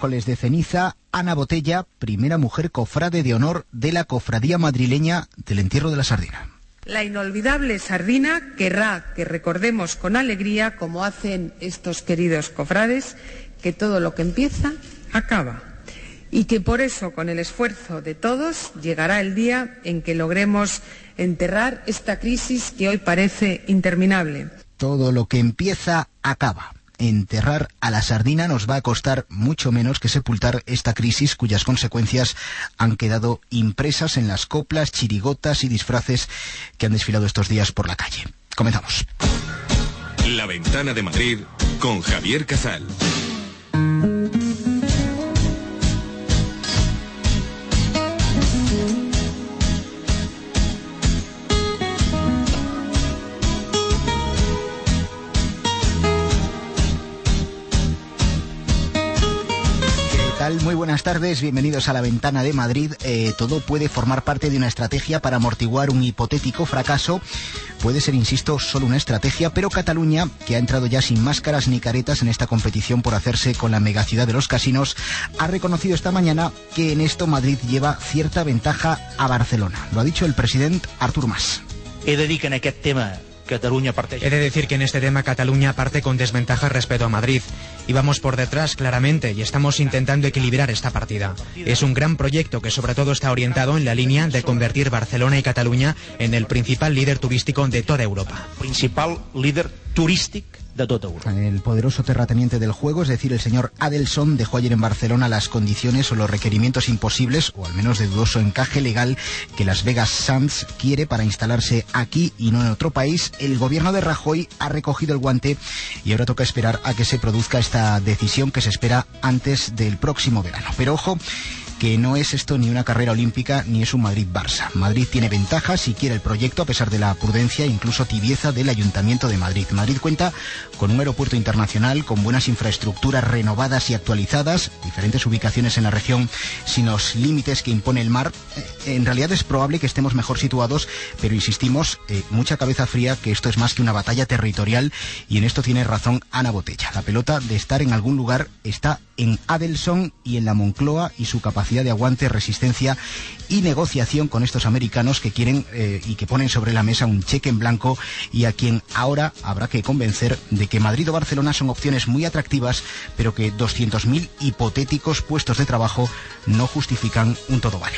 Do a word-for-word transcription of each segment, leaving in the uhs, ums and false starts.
miércoles de ceniza, Ana Botella, primera mujer cofrade de honor de la Cofradía Madrileña del Entierro de la Sardina. La inolvidable sardina querrá que recordemos con alegría, como hacen estos queridos cofrades, que todo lo que empieza, acaba. Y que por eso, con el esfuerzo de todos, llegará el día en que logremos enterrar esta crisis que hoy parece interminable. Todo lo que empieza, acaba. Enterrar a la sardina nos va a costar mucho menos que sepultar esta crisis cuyas consecuencias han quedado impresas en las coplas, chirigotas y disfraces que han desfilado estos días por la calle. Comenzamos. La Ventana de Madrid con Javier Casal. Muy buenas tardes, bienvenidos a La Ventana de Madrid. Eh, todo puede formar parte de una estrategia para amortiguar un hipotético fracaso. Puede ser, insisto, solo una estrategia, pero Cataluña, que ha entrado ya sin máscaras ni caretas en esta competición por hacerse con la megaciudad de los casinos, ha reconocido esta mañana que en esto Madrid lleva cierta ventaja a Barcelona. Lo ha dicho el presidente Artur Mas. He de dir que en aquest tema Cataluña parte... He de decir que en este tema Cataluña parte con desventaja respecto a Madrid. Íbamos por detrás claramente y estamos intentando equilibrar esta partida. Es un gran proyecto que sobre todo está orientado en la línea de convertir Barcelona y Cataluña en el principal líder turístico de toda Europa. Principal líder turístico de toda Europa. El poderoso terrateniente del juego, es decir, el señor Adelson, dejó ayer en Barcelona las condiciones o los requerimientos imposibles, o al menos de dudoso encaje legal, que Las Vegas Sands quiere para instalarse aquí y no en otro país. El gobierno de Rajoy ha recogido el guante y ahora toca esperar a que se produzca esta decisión que se espera antes del próximo verano. Pero ojo, que no es esto ni una carrera olímpica ni es un Madrid-Barça. Madrid tiene ventajas si quiere el proyecto, a pesar de la prudencia e incluso tibieza del Ayuntamiento de Madrid. Madrid cuenta con un aeropuerto internacional, con buenas infraestructuras renovadas y actualizadas, diferentes ubicaciones en la región sin los límites que impone el mar. En realidad es probable que estemos mejor situados, pero insistimos, eh, mucha cabeza fría, que esto es más que una batalla territorial, y en esto tiene razón Ana Botella. La pelota de estar en algún lugar está en Adelson y en la Moncloa, y su capacidad de aguante, resistencia y negociación con estos americanos que quieren eh, y que ponen sobre la mesa un cheque en blanco, y a quien ahora habrá que convencer de que Madrid o Barcelona son opciones muy atractivas, pero que doscientos mil hipotéticos puestos de trabajo no justifican un todo vale.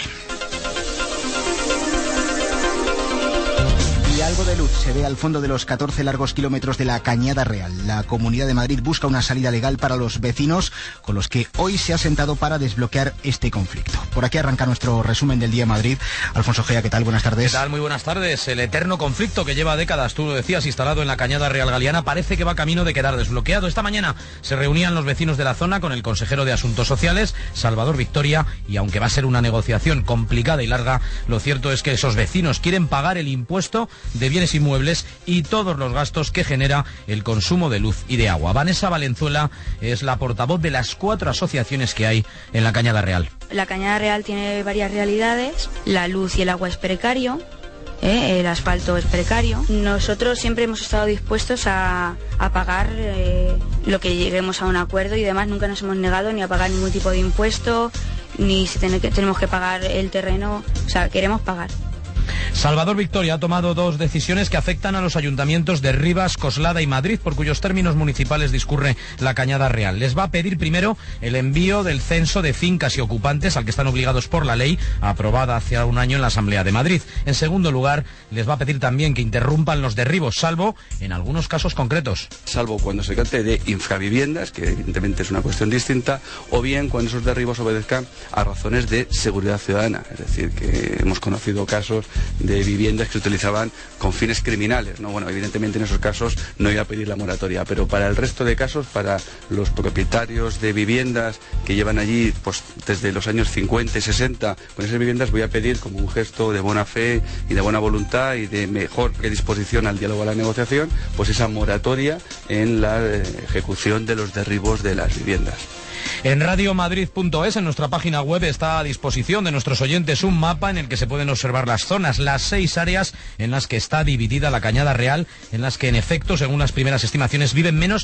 Y algo de luz se ve al fondo de los catorce largos kilómetros de la Cañada Real. La Comunidad de Madrid busca una salida legal para los vecinos con los que hoy se ha sentado para desbloquear este conflicto. Por aquí arranca nuestro resumen del día en Madrid. Alfonso Gea, ¿qué tal? Buenas tardes. ¿Qué tal? Muy buenas tardes. El eterno conflicto que lleva décadas, tú lo decías, instalado en la Cañada Real Galiana, parece que va camino de quedar desbloqueado. Esta mañana se reunían los vecinos de la zona con el consejero de Asuntos Sociales, Salvador Victoria, y aunque va a ser una negociación complicada y larga, lo cierto es que esos vecinos quieren pagar el impuesto de bienes inmuebles y todos los gastos que genera el consumo de luz y de agua. Vanessa Valenzuela es la portavoz de las cuatro asociaciones que hay en la Cañada Real. La Cañada Real tiene varias realidades. La luz y el agua es precario, ¿eh? El asfalto es precario. Nosotros siempre hemos estado dispuestos a, a pagar eh, lo que lleguemos a un acuerdo y demás. Nunca nos hemos negado ni a pagar ningún tipo de impuesto, ni si ten- tenemos que pagar el terreno. O sea, queremos pagar. Salvador Victoria ha tomado dos decisiones que afectan a los ayuntamientos de Rivas, Coslada y Madrid, por cuyos términos municipales discurre la Cañada Real. Les va a pedir primero el envío del censo de fincas y ocupantes al que están obligados por la ley, aprobada hace un año en la Asamblea de Madrid. En segundo lugar, les va a pedir también que interrumpan los derribos, salvo en algunos casos concretos. Salvo cuando se trate de infraviviendas, que evidentemente es una cuestión distinta, o bien cuando esos derribos obedezcan a razones de seguridad ciudadana. Es decir, que hemos conocido casos de viviendas que se utilizaban con fines criminales, ¿no? Bueno, evidentemente en esos casos no iba a pedir la moratoria, pero para el resto de casos, para los propietarios de viviendas que llevan allí pues desde los años cincuenta y sesenta con esas viviendas, voy a pedir como un gesto de buena fe y de buena voluntad y de mejor predisposición al diálogo, a la negociación, pues esa moratoria en la ejecución de los derribos de las viviendas. En radiomadrid punto es, en nuestra página web, está a disposición de nuestros oyentes un mapa en el que se pueden observar las zonas, las seis áreas en las que está dividida la Cañada Real, en las que en efecto, según las primeras estimaciones, viven menos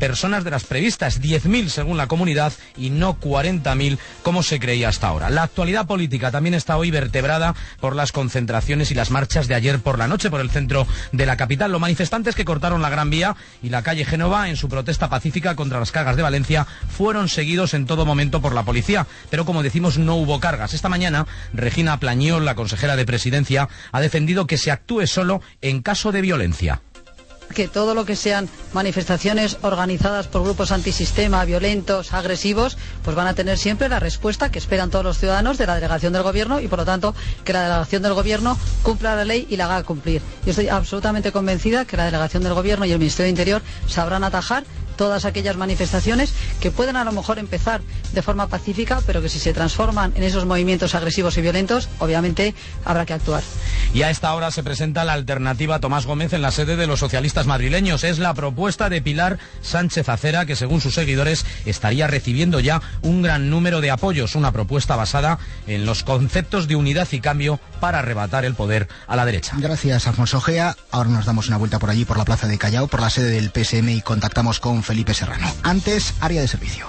personas de las previstas, diez mil según la comunidad y no cuarenta mil como se creía hasta ahora. La actualidad política también está hoy vertebrada por las concentraciones y las marchas de ayer por la noche por el centro de la capital. Los manifestantes que cortaron la Gran Vía y la calle Génova en su protesta pacífica contra las cargas de Valencia fueron seguidos en todo momento por la policía, pero como decimos no hubo cargas. Esta mañana Regina Plañol, la consejera de Presidencia, ha defendido que se actúe solo en caso de violencia. Que todo lo que sean manifestaciones organizadas por grupos antisistema, violentos, agresivos, pues van a tener siempre la respuesta que esperan todos los ciudadanos de la delegación del Gobierno y, por lo tanto, que la delegación del Gobierno cumpla la ley y la haga cumplir. Yo estoy absolutamente convencida que la delegación del Gobierno y el Ministerio de Interior sabrán atajar todas aquellas manifestaciones que pueden a lo mejor empezar de forma pacífica, pero que si se transforman en esos movimientos agresivos y violentos, obviamente habrá que actuar. Y a esta hora se presenta la alternativa Tomás Gómez en la sede de los socialistas madrileños. Es la propuesta de Pilar Sánchez Acera, que según sus seguidores estaría recibiendo ya un gran número de apoyos. Una propuesta basada en los conceptos de unidad y cambio para arrebatar el poder a la derecha. Gracias, Alfonso Gea. Ahora nos damos una vuelta por allí, por la plaza de Callao, por la sede del P S M y contactamos con Felipe Serrano. Antes, área de servicio.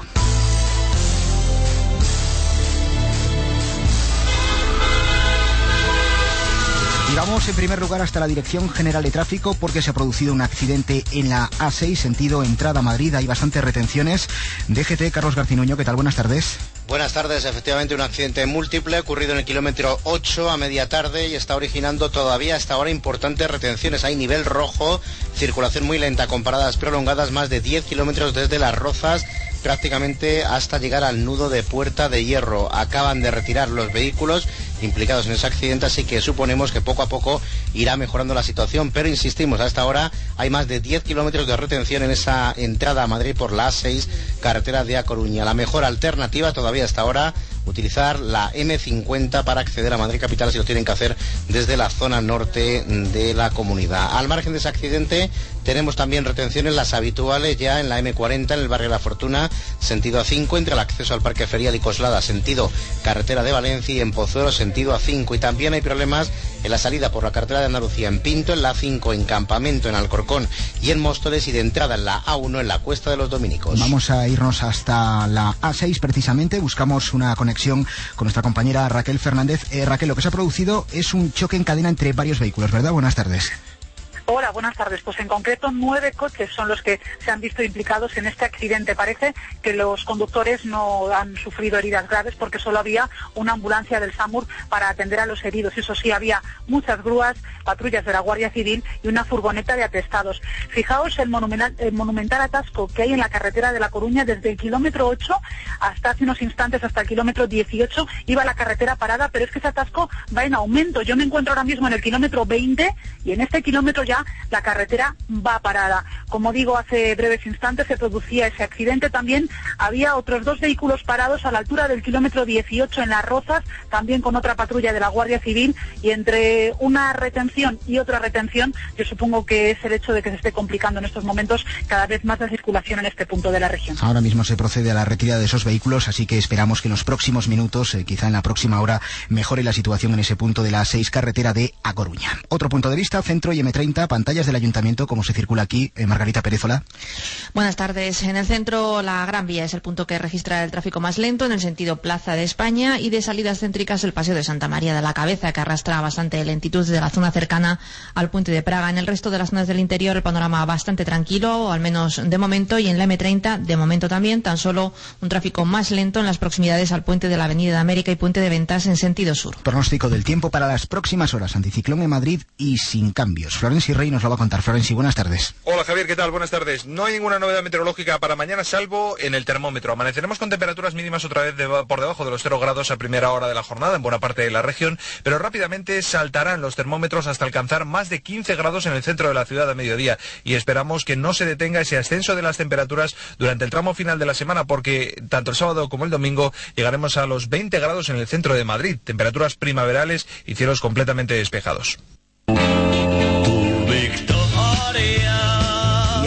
Y vamos en primer lugar hasta la Dirección General de Tráfico porque se ha producido un accidente en la A seis, sentido entrada a Madrid. Hay bastantes retenciones. D G T, Carlos Garcinuño, ¿qué tal? Buenas tardes. Buenas tardes. Efectivamente, un accidente múltiple ocurrido en el kilómetro ocho a media tarde y está originando todavía hasta ahora importantes retenciones. Hay nivel rojo, circulación muy lenta con paradas prolongadas, más de diez kilómetros desde Las Rozas prácticamente hasta llegar al nudo de Puerta de Hierro. Acaban de retirar los vehículos implicados en ese accidente, así que suponemos que poco a poco irá mejorando la situación, pero insistimos, a esta hora hay más de diez kilómetros de retención en esa entrada a Madrid por la A seis, carretera de A Coruña. La mejor alternativa todavía hasta ahora, utilizar la eme cincuenta para acceder a Madrid capital si lo tienen que hacer desde la zona norte de la comunidad. Al margen de ese accidente tenemos también retenciones las habituales ya en la eme cuarenta en el barrio La Fortuna, sentido A cinco, entre el acceso al Parque Ferial y Coslada, sentido carretera de Valencia, y en Pozuelo, sentido A cinco. Y también hay problemas en la salida por la carretera de Andalucía en Pinto, en la A cinco en Campamento, en Alcorcón y en Móstoles, y de entrada en la A uno en la Cuesta de los Dominicos. Vamos a irnos hasta la A seis precisamente, buscamos una conexión con nuestra compañera Raquel Fernández. Eh, Raquel, lo que se ha producido es un choque en cadena entre varios vehículos, ¿verdad? Buenas tardes. Hola, buenas tardes. Pues en concreto nueve coches son los que se han visto implicados en este accidente. Parece que los conductores no han sufrido heridas graves porque solo había una ambulancia del SAMUR para atender a los heridos. Eso sí, había muchas grúas, patrullas de la Guardia Civil y una furgoneta de atestados. Fijaos el monumental, el monumental atasco que hay en la carretera de La Coruña desde el kilómetro ocho hasta hace unos instantes, hasta el kilómetro dieciocho, iba la carretera parada, pero es que ese atasco va en aumento. Yo me encuentro ahora mismo en el kilómetro veinte y en este kilómetro ya la carretera va parada. Como digo, hace breves instantes se producía ese accidente. También había otros dos vehículos parados a la altura del kilómetro dieciocho en Las Rozas, también con otra patrulla de la Guardia Civil, y entre una retención y otra retención, yo supongo que es el hecho de que se esté complicando en estos momentos cada vez más la circulación en este punto de la región. Ahora mismo se procede a la retirada de esos vehículos, así que esperamos que en los próximos minutos, eh, quizá en la próxima hora, mejore la situación en ese punto de la A seis, carretera de A Coruña. Otro punto de vista, centro y eme treinta, pantallas del Ayuntamiento, como se circula aquí. Eh, Margarita Perezola. Buenas tardes. En el centro, la Gran Vía es el punto que registra el tráfico más lento en el sentido Plaza de España, y de salidas céntricas el Paseo de Santa María de la Cabeza, que arrastra bastante lentitud desde la zona cercana al Puente de Praga. En el resto de las zonas del interior el panorama bastante tranquilo, al menos de momento, y en la eme treinta de momento también, tan solo un tráfico más lento en las proximidades al puente de la Avenida de América y Puente de Ventas en sentido sur. Pronóstico del tiempo para las próximas horas: anticiclón en Madrid y sin cambios. Florenci Rey nos lo va a contar. Florenci, buenas tardes. Hola Javier, ¿qué tal? Buenas tardes. No hay ninguna novedad meteorológica para mañana, salvo en el termómetro. Amaneceremos con temperaturas mínimas otra vez de, por debajo de los cero grados a primera hora de la jornada en buena parte de la región, pero rápidamente saltarán los termómetros hasta alcanzar más de quince grados en el centro de la ciudad a mediodía, y esperamos que no se detenga ese ascenso de las temperaturas durante el tramo final de la semana, porque tanto el sábado como el domingo llegaremos a los veinte grados en el centro de Madrid, temperaturas primaverales y cielos completamente despejados. Y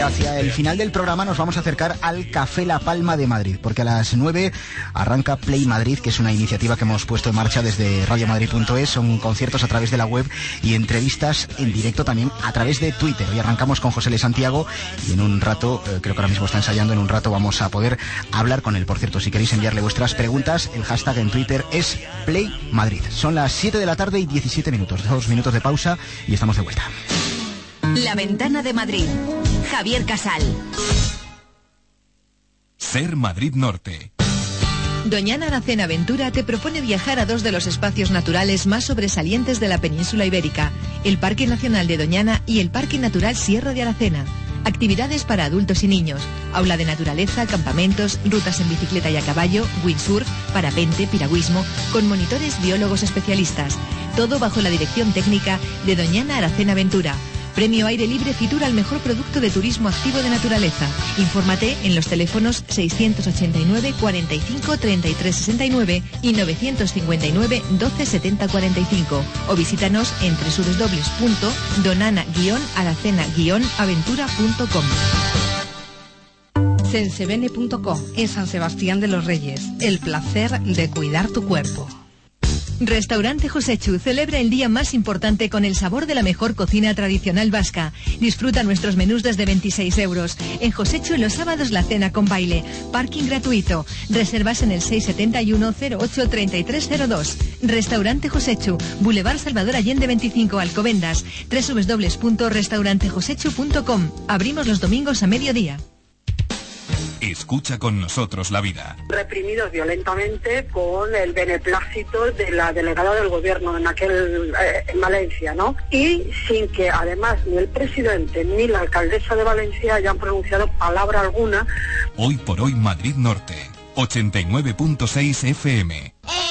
hacia el final del programa nos vamos a acercar al Café La Palma de Madrid, porque a las nueve arranca Play Madrid, que es una iniciativa que hemos puesto en marcha desde radio madrid punto es. Son conciertos a través de la web y entrevistas en directo también a través de Twitter. Hoy arrancamos con José L. Santiago y en un rato, eh, creo que ahora mismo está ensayando, en un rato vamos a poder hablar con él. Por cierto, si queréis enviarle vuestras preguntas, el hashtag en Twitter es Play Madrid. Son las siete de la tarde y diecisiete minutos, dos minutos de pausa y estamos de vuelta. La Ventana de Madrid. Javier Casal. Ser Madrid Norte. Doñana Aracena Ventura te propone viajar a dos de los espacios naturales más sobresalientes de la península ibérica, el Parque Nacional de Doñana y el Parque Natural Sierra de Aracena. Actividades para adultos y niños, aula de naturaleza, campamentos, rutas en bicicleta y a caballo, windsurf, parapente, piragüismo, con monitores biólogos especialistas. Todo bajo la dirección técnica de Doñana Aracena Ventura. Premio Aire Libre Fitur al mejor producto de turismo activo de naturaleza. Infórmate en los teléfonos seiscientos ochenta y nueve, cuarenta y cinco, treinta y tres sesenta y nueve y novecientos cincuenta y nueve, doce setenta cuarenta y cinco o visítanos en doble u doble u doble u punto donana guion aracena guion aventura punto com. Sensebene punto com, en San Sebastián de los Reyes. El placer de cuidar tu cuerpo. Restaurante Josechu celebra el día más importante con el sabor de la mejor cocina tradicional vasca. Disfruta nuestros menús desde veintiséis euros. En Josechu los sábados la cena con baile. Parking gratuito. Reservas en el seis siete uno, cero ocho, tres tres cero dos. Restaurante Josechu, Boulevard Salvador Allende veinticinco, Alcobendas. doble u doble u doble u punto restaurante josechu punto com. Abrimos los domingos a mediodía. Escucha con nosotros la vida. Reprimidos violentamente con el beneplácito de la delegada del gobierno en aquel eh, en Valencia, ¿no? Y sin que además ni el presidente ni la alcaldesa de Valencia hayan pronunciado palabra alguna. Hoy por hoy Madrid Norte, ochenta y nueve punto seis F M.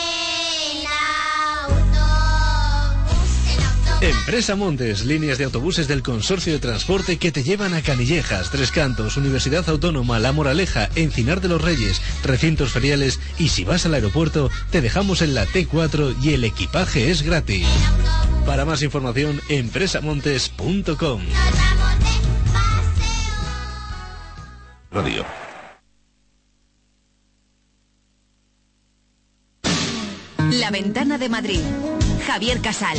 Empresa Montes, líneas de autobuses del Consorcio de Transporte que te llevan a Canillejas, Tres Cantos, Universidad Autónoma, La Moraleja, Encinar de los Reyes, recintos feriales y si vas al aeropuerto te dejamos en la T cuatro y el equipaje es gratis. Para más información, empresa montes punto com. Radio. La Ventana de Madrid. Javier Casal.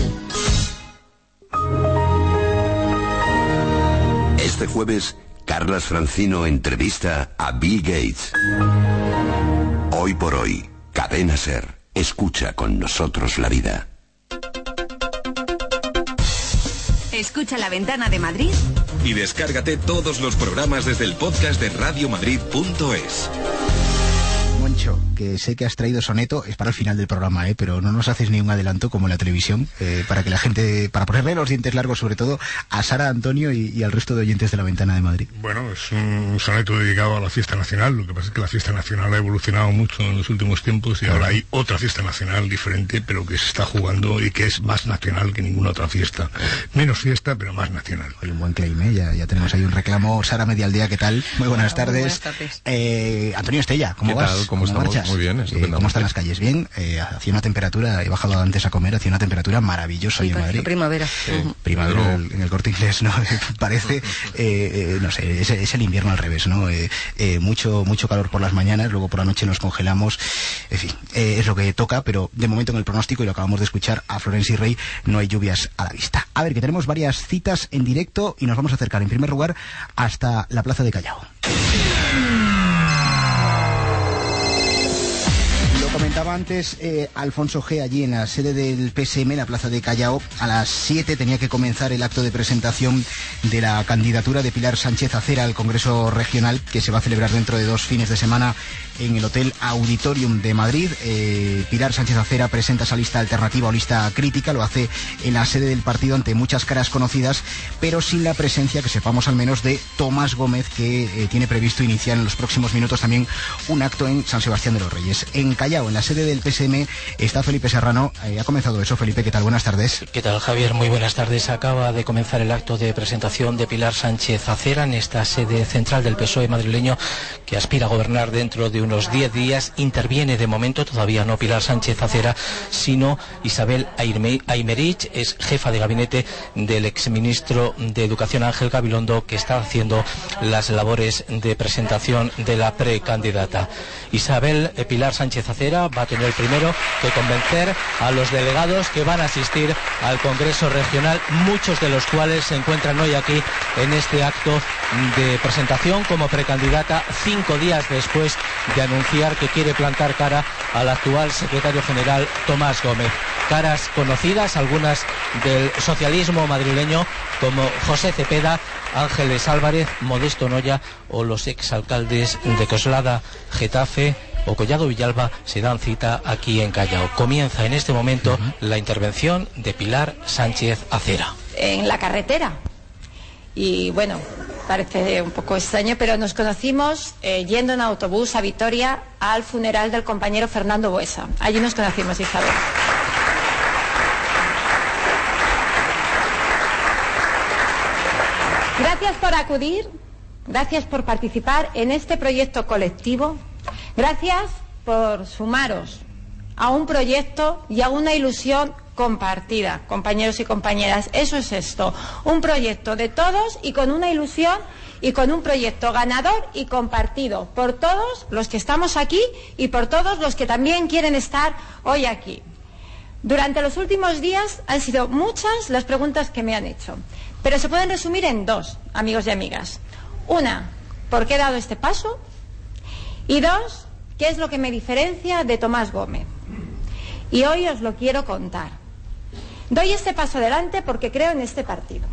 Este jueves, Carlas Francino entrevista a Bill Gates. Hoy por hoy, Cadena Ser. Escucha con nosotros la vida. Escucha La Ventana de Madrid. Y descárgate todos los programas desde el podcast de radio madrid punto es. Moncho, que sé que has traído soneto, es para el final del programa, ¿eh? Pero no nos haces ni un adelanto como en la televisión, eh, para que la gente, para ponerle los dientes largos sobre todo a Sara, Antonio y, y al resto de oyentes de La Ventana de Madrid. Bueno, es un soneto dedicado a la fiesta nacional. Lo que pasa es que la fiesta nacional ha evolucionado mucho en los últimos tiempos y ahora hay otra fiesta nacional diferente, pero que se está jugando y que es más nacional que ninguna otra fiesta. Menos fiesta, pero más nacional. Hay un buen claim, ¿eh? Ya, ya tenemos ahí un reclamo. Sara Medialdea, ¿qué tal? Muy buenas Hola, tardes. buenas tardes. Eh, Antonio Estella, ¿cómo ¿Qué vas? tal? ¿Cómo estamos? marchas? Muy bien, eh, ¿Cómo están las calles? Bien, eh, hacía una temperatura, he bajado antes a comer, hacía una temperatura maravillosa hoy en Madrid. Primavera. Sí. Primavera en el, en el Corte Inglés, ¿no? Parece, eh, eh, no sé, es, es el invierno al revés, ¿no? Eh, eh, mucho, mucho calor por las mañanas, luego por la noche nos congelamos, en fin, eh, es lo que toca, pero de momento en el pronóstico, y lo acabamos de escuchar a Florencia y Rey, no hay lluvias a la vista. A ver, que tenemos varias citas en directo y nos vamos a acercar en primer lugar hasta la Plaza de Callao. Comentaba antes eh, Alfonso G. allí en la sede del P S M, en la Plaza de Callao. A las siete tenía que comenzar el acto de presentación de la candidatura de Pilar Sánchez Acera al Congreso Regional, que se va a celebrar dentro de dos fines de semana en el Hotel Auditorium de Madrid. Eh, Pilar Sánchez Acera presenta esa lista alternativa o lista crítica, lo hace en la sede del partido ante muchas caras conocidas, pero sin la presencia, que sepamos al menos, de Tomás Gómez, que eh, tiene previsto iniciar en los próximos minutos también un acto en San Sebastián de los Reyes. En Callao, en la sede del P S M está Felipe Serrano. Eh, ha comenzado eso, Felipe, ¿qué tal? Buenas tardes. ¿Qué tal, Javier? Muy buenas tardes. Acaba de comenzar el acto de presentación de Pilar Sánchez Acera en esta sede central del P S O E madrileño, que aspira a gobernar dentro de unos diez días. Interviene de momento todavía no Pilar Sánchez Acera, sino Isabel Aymerich, es jefa de gabinete del exministro de Educación Ángel Gabilondo, que está haciendo las labores de presentación de la precandidata. Isabel eh, Pilar Sánchez Acera va a tener primero que convencer a los delegados que van a asistir al Congreso Regional, muchos de los cuales se encuentran hoy aquí en este acto de presentación como precandidata, cinco días después de anunciar que quiere plantar cara al actual secretario general Tomás Gómez. Caras conocidas, algunas del socialismo madrileño, como José Cepeda, Ángeles Álvarez, Modesto Noya o los exalcaldes de Coslada, Getafe o Collado Villalba se dan cita aquí en Callao. Comienza en este momento uh-huh. la intervención de Pilar Sánchez Acera. En la carretera. Y bueno, parece un poco extraño, pero nos conocimos eh, yendo en autobús a Vitoria al funeral del compañero Fernando Buesa. Allí nos conocimos, Isabel. Gracias por acudir, gracias por participar en este proyecto colectivo, gracias por sumaros a un proyecto y a una ilusión compartida, compañeros y compañeras. Eso es esto, un proyecto de todos y con una ilusión y con un proyecto ganador y compartido por todos los que estamos aquí y por todos los que también quieren estar hoy aquí. Durante los últimos días han sido muchas las preguntas que me han hecho, pero se pueden resumir en dos, amigos y amigas. Una, ¿por qué he dado este paso? Y dos, ¿qué es lo que me diferencia de Tomás Gómez? Y hoy os lo quiero contar. Doy este paso adelante porque creo en este partido.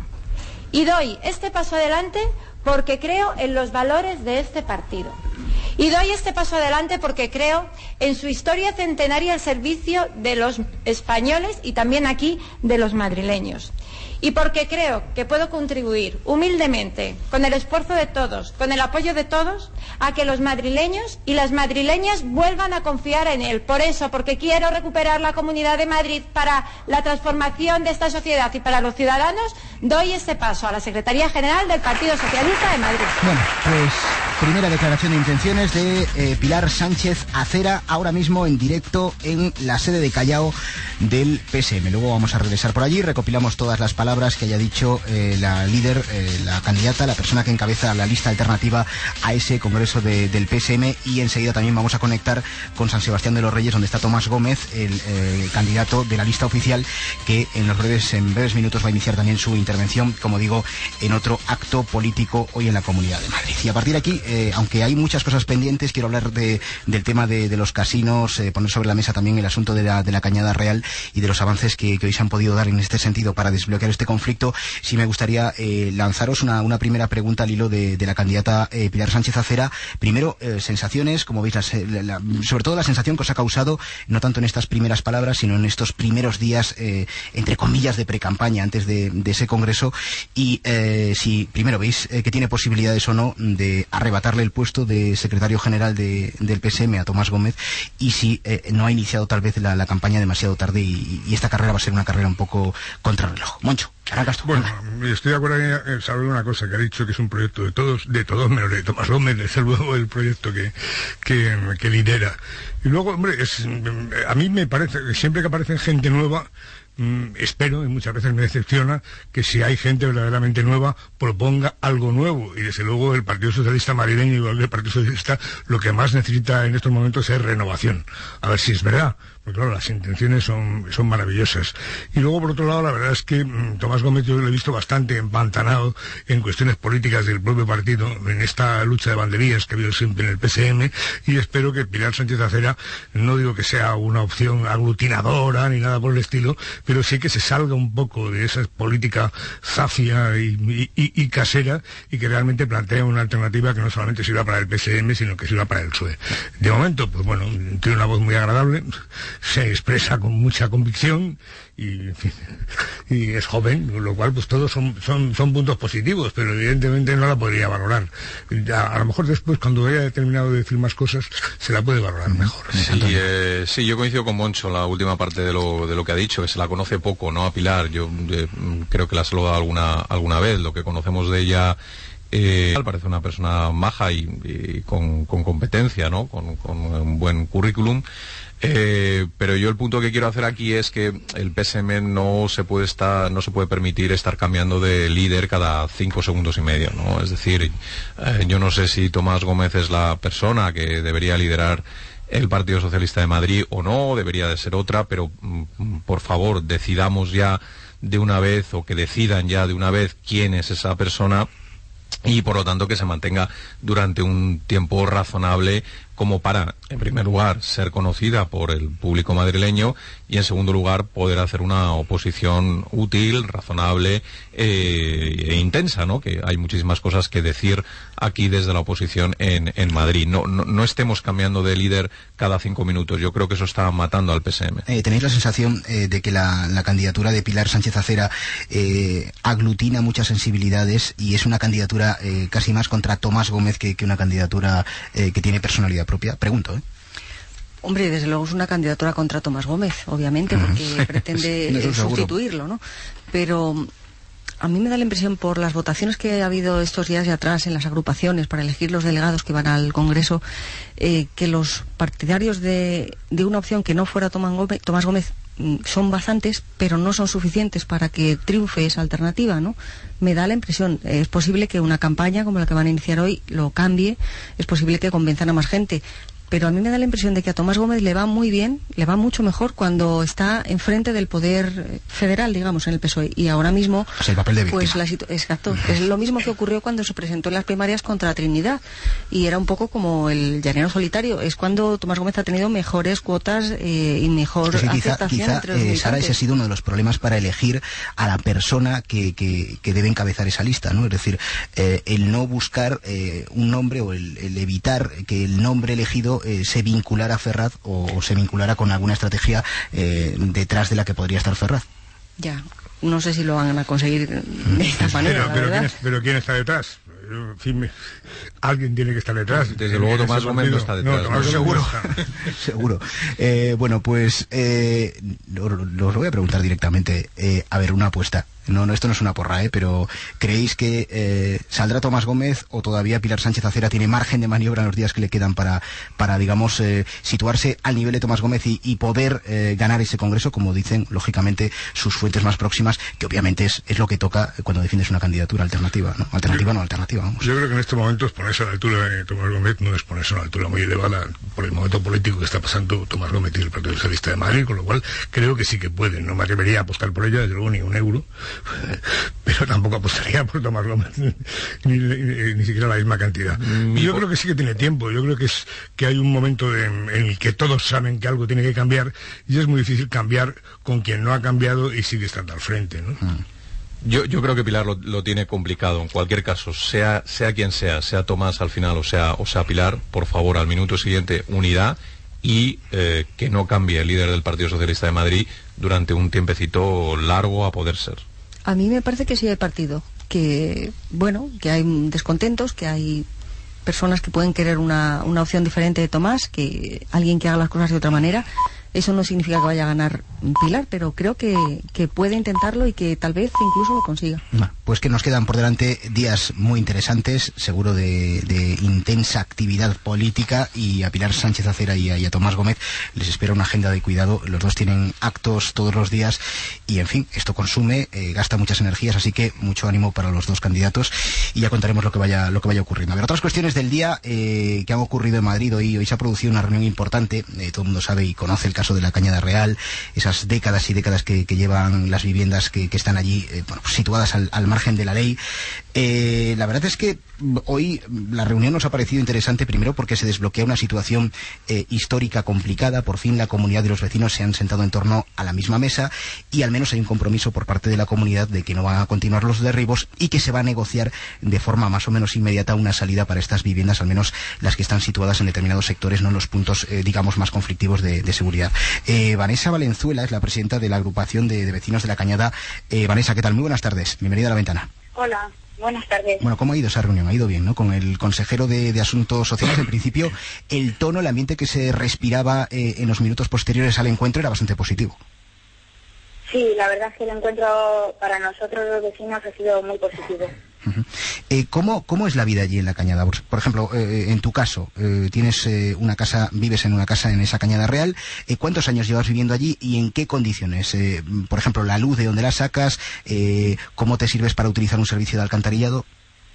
Y doy este paso adelante porque creo en los valores de este partido. Y doy este paso adelante porque creo en su historia centenaria al servicio de los españoles y también aquí de los madrileños. Y porque creo que puedo contribuir humildemente, con el esfuerzo de todos, con el apoyo de todos, a que los madrileños y las madrileñas vuelvan a confiar en él. Por eso, porque quiero recuperar la Comunidad de Madrid para la transformación de esta sociedad y para los ciudadanos, doy este paso a la Secretaría General del Partido Socialista de Madrid. Bueno, pues primera declaración de intenciones de eh, Pilar Sánchez Acera, ahora mismo en directo en la sede de Callao del P S M. Luego vamos a regresar por allí, recopilamos todas las palabras que haya dicho eh, la líder, eh, la candidata, la persona que encabeza la lista alternativa a ese congreso de, del P S M, y enseguida también vamos a conectar con San Sebastián de los Reyes, donde está Tomás Gómez, el eh, candidato de la lista oficial, que en los breves, en breves minutos va a iniciar también su intervención, como digo, en otro acto político hoy en la Comunidad de Madrid. Y a partir de aquí, eh, aunque hay muchas cosas pendientes, quiero hablar de, del tema de, de los casinos, eh, poner sobre la mesa también el asunto de la, de la Cañada Real y de los avances que, que hoy se han podido dar en este sentido para desbloquear este conflicto. Sí me gustaría eh, lanzaros una, una primera pregunta al hilo de, de la candidata eh, Pilar Sánchez Acera. Primero, eh, sensaciones, como veis, las, la, la, sobre todo la sensación que os ha causado, no tanto en estas primeras palabras, sino en estos primeros días, eh, entre comillas, de precampaña antes de, de ese congreso, y eh, si primero veis eh, que tiene posibilidades o no de arrebatarle el puesto de secretario general de, del P S M a Tomás Gómez, y si eh, no ha iniciado tal vez la, la campaña demasiado tarde y, y esta carrera va a ser una carrera un poco contrarreloj. Moncho, arrancas tú. Bueno, estoy de acuerdo en saber una cosa, que ha dicho que es un proyecto de todos, de todos menos de Tomás Gómez, desde luego el proyecto que, que, que lidera. Y luego, hombre, es, a mí me parece que siempre que aparece gente nueva, Mm, espero, y muchas veces me decepciona, que si hay gente verdaderamente nueva proponga algo nuevo, y desde luego el Partido Socialista madrileño, igual que el Partido Socialista, lo que más necesita en estos momentos es renovación. A ver si es verdad, porque claro, las intenciones son, son maravillosas. Y luego, por otro lado, la verdad es que mmm, Tomás Gómez yo lo he visto bastante empantanado en cuestiones políticas del propio partido, en esta lucha de banderías que ha habido siempre en el P S M, y espero que Pilar Sánchez Acera, no digo que sea una opción aglutinadora ni nada por el estilo, pero sí que se salga un poco de esa política zafia y, y, y casera, y que realmente plantea una alternativa que no solamente sirva para el P S M, sino que sirva para el P S O E. De momento, pues bueno, tiene una voz muy agradable, se expresa con mucha convicción y, en fin, y es joven, lo cual pues todos son, son, son puntos positivos, pero evidentemente no la podría valorar. A, a lo mejor después, cuando haya terminado de decir más cosas, se la puede valorar mejor. Sí, eh, sí, yo coincido con Moncho en la última parte de lo, de lo que ha dicho, que se la conoce poco, ¿no? A Pilar, yo eh, creo que la he saludado alguna, alguna vez, lo que conocemos de ella. Eh, parece una persona maja y, y con, con competencia, ¿no? Con, con un buen currículum. Eh, pero yo el punto que quiero hacer aquí es que el P S M no se puede estar, no se puede permitir estar cambiando de líder cada cinco segundos y medio, ¿no? Es decir, eh, yo no sé si Tomás Gómez es la persona que debería liderar el Partido Socialista de Madrid o no, debería de ser otra, pero mm, por favor decidamos ya de una vez, o que decidan ya de una vez quién es esa persona, y por lo tanto que se mantenga durante un tiempo razonable, como para, en primer lugar, ser conocida por el público madrileño, y en segundo lugar poder hacer una oposición útil, razonable eh, e intensa, ¿no? Que hay muchísimas cosas que decir aquí desde la oposición en, en Madrid. No, no, no estemos cambiando de líder cada cinco minutos. Yo creo que eso está matando al P S M. Eh, ¿Tenéis la sensación eh, de que la, la candidatura de Pilar Sánchez Acera eh, aglutina muchas sensibilidades y es una candidatura eh, casi más contra Tomás Gómez que, que una candidatura eh, que tiene personalidad propia? Pregunto, ¿eh? Hombre, desde luego es una candidatura contra Tomás Gómez, obviamente, porque pretende no sustituirlo, ¿no? Pero a mí me da la impresión, por las votaciones que ha habido estos días de atrás en las agrupaciones para elegir los delegados que van al Congreso, eh, que los partidarios de, de una opción que no fuera Tomás Gómez, Tomás Gómez son bastantes, pero no son suficientes para que triunfe esa alternativa, ¿no? Me da la impresión, es posible que una campaña como la que van a iniciar hoy lo cambie, es posible que convenzan a más gente, pero a mí me da la impresión de que a Tomás Gómez le va muy bien, le va mucho mejor cuando está enfrente del poder federal, digamos, en el P S O E. Y ahora mismo, o sea, el papel de pues la situ- exacto, es lo mismo que ocurrió cuando se presentó en las primarias contra Trinidad, y era un poco como el llanero solitario. Es cuando Tomás Gómez ha tenido mejores cuotas eh, y mejor sí, aceptación quizá, entre los quizá, eh, militantes. Sara, ese ha sido uno de los problemas para elegir a la persona que, que, que debe encabezar esa lista, ¿no? Es decir, eh, el no buscar eh, un nombre, o el, el evitar que el nombre elegido eh, se vinculara a Ferraz, o, o se vinculara con alguna estrategia eh, detrás de la que podría estar Ferraz. Ya, no sé si lo van a conseguir de esta manera, pero, pero, ¿verdad? ¿quién es, pero ¿quién está detrás? En fin, me, alguien tiene que estar detrás. Desde luego Tomás Gómez no está detrás. No, Tomás no, seguro. Seguro. Eh, bueno, pues eh, lo, lo, os voy a preguntar directamente. Eh, a ver, una apuesta. No, no, esto no es una porra, ¿eh? Pero ¿creéis que eh, saldrá Tomás Gómez, o todavía Pilar Sánchez Acera tiene margen de maniobra en los días que le quedan para, para digamos, eh, situarse al nivel de Tomás Gómez y, y poder eh, ganar ese congreso, como dicen, lógicamente, sus fuentes más próximas, que obviamente es, es lo que toca cuando defiendes una candidatura alternativa, ¿no? Alternativa no, alternativa, vamos. Yo creo que en estos momentos ponerse a la altura de Tomás Gómez no es ponerse a una altura muy elevada por el momento político que está pasando Tomás Gómez y el Partido Socialista de Madrid, con lo cual creo que sí que pueden. No me atrevería a apostar por ella, desde luego, ni un euro. Pero tampoco apostaría por Tomás Gómez ni, ni, ni, ni siquiera la misma cantidad. Y yo creo que sí que tiene tiempo. Yo creo que es que hay un momento de, en el que todos saben que algo tiene que cambiar, y es muy difícil cambiar con quien no ha cambiado y sigue estando al frente, ¿no? Yo, yo creo que Pilar lo, lo tiene complicado. En cualquier caso, sea, sea quien sea, sea Tomás al final o sea, o sea Pilar, por favor, al minuto siguiente, unidad, y eh, que no cambie el líder del Partido Socialista de Madrid durante un tiempecito largo, a poder ser. A mí me parece que sí hay partido, que bueno, que hay descontentos, que hay personas que pueden querer una, una opción diferente de Tomás, que alguien que haga las cosas de otra manera. Eso no significa que vaya a ganar Pilar, pero creo que, que puede intentarlo y que tal vez incluso lo consiga. Pues que nos quedan por delante días muy interesantes, seguro de, de intensa actividad política, y a Pilar Sánchez Acera y a, y a Tomás Gómez les espera una agenda de cuidado. Los dos tienen actos todos los días y, en fin, esto consume, eh, gasta muchas energías, así que mucho ánimo para los dos candidatos, y ya contaremos lo que vaya lo que vaya ocurriendo. A ver, otras cuestiones del día eh, que han ocurrido en Madrid hoy. Hoy se ha producido una reunión importante, eh, todo el mundo sabe y conoce el caso de la Cañada Real, esas décadas y décadas que, que llevan las viviendas que, que están allí, eh, bueno, pues situadas al, al margen de la ley. Eh, la verdad es que hoy la reunión nos ha parecido interesante, primero porque se desbloquea una situación eh, histórica complicada. Por fin la comunidad y los vecinos se han sentado en torno a la misma mesa, y al menos hay un compromiso por parte de la comunidad de que no van a continuar los derribos y que se va a negociar de forma más o menos inmediata una salida para estas viviendas, al menos las que están situadas en determinados sectores, no en los puntos, eh, digamos, más conflictivos de, de seguridad. Eh, Vanessa Valenzuela es la presidenta de la agrupación de, de vecinos de La Cañada. Eh, Vanessa, ¿qué tal? Muy buenas tardes. Bienvenida a La Ventana. Hola, buenas tardes. Bueno, ¿cómo ha ido esa reunión? Ha ido bien, ¿no? Con el consejero de, de Asuntos Sociales. En principio, el tono, el ambiente que se respiraba eh, en los minutos posteriores al encuentro era bastante positivo. Sí, la verdad es que el encuentro para nosotros los vecinos ha sido muy positivo. Uh-huh. Eh, ¿cómo, ¿Cómo es la vida allí en La Cañada? Por, por ejemplo, eh, en tu caso, eh, tienes eh, una casa, vives en una casa en esa Cañada Real. Eh, ¿Cuántos años llevas viviendo allí y en qué condiciones? Eh, por ejemplo, la luz, ¿de dónde la sacas? Eh, ¿Cómo te sirves para utilizar un servicio de alcantarillado?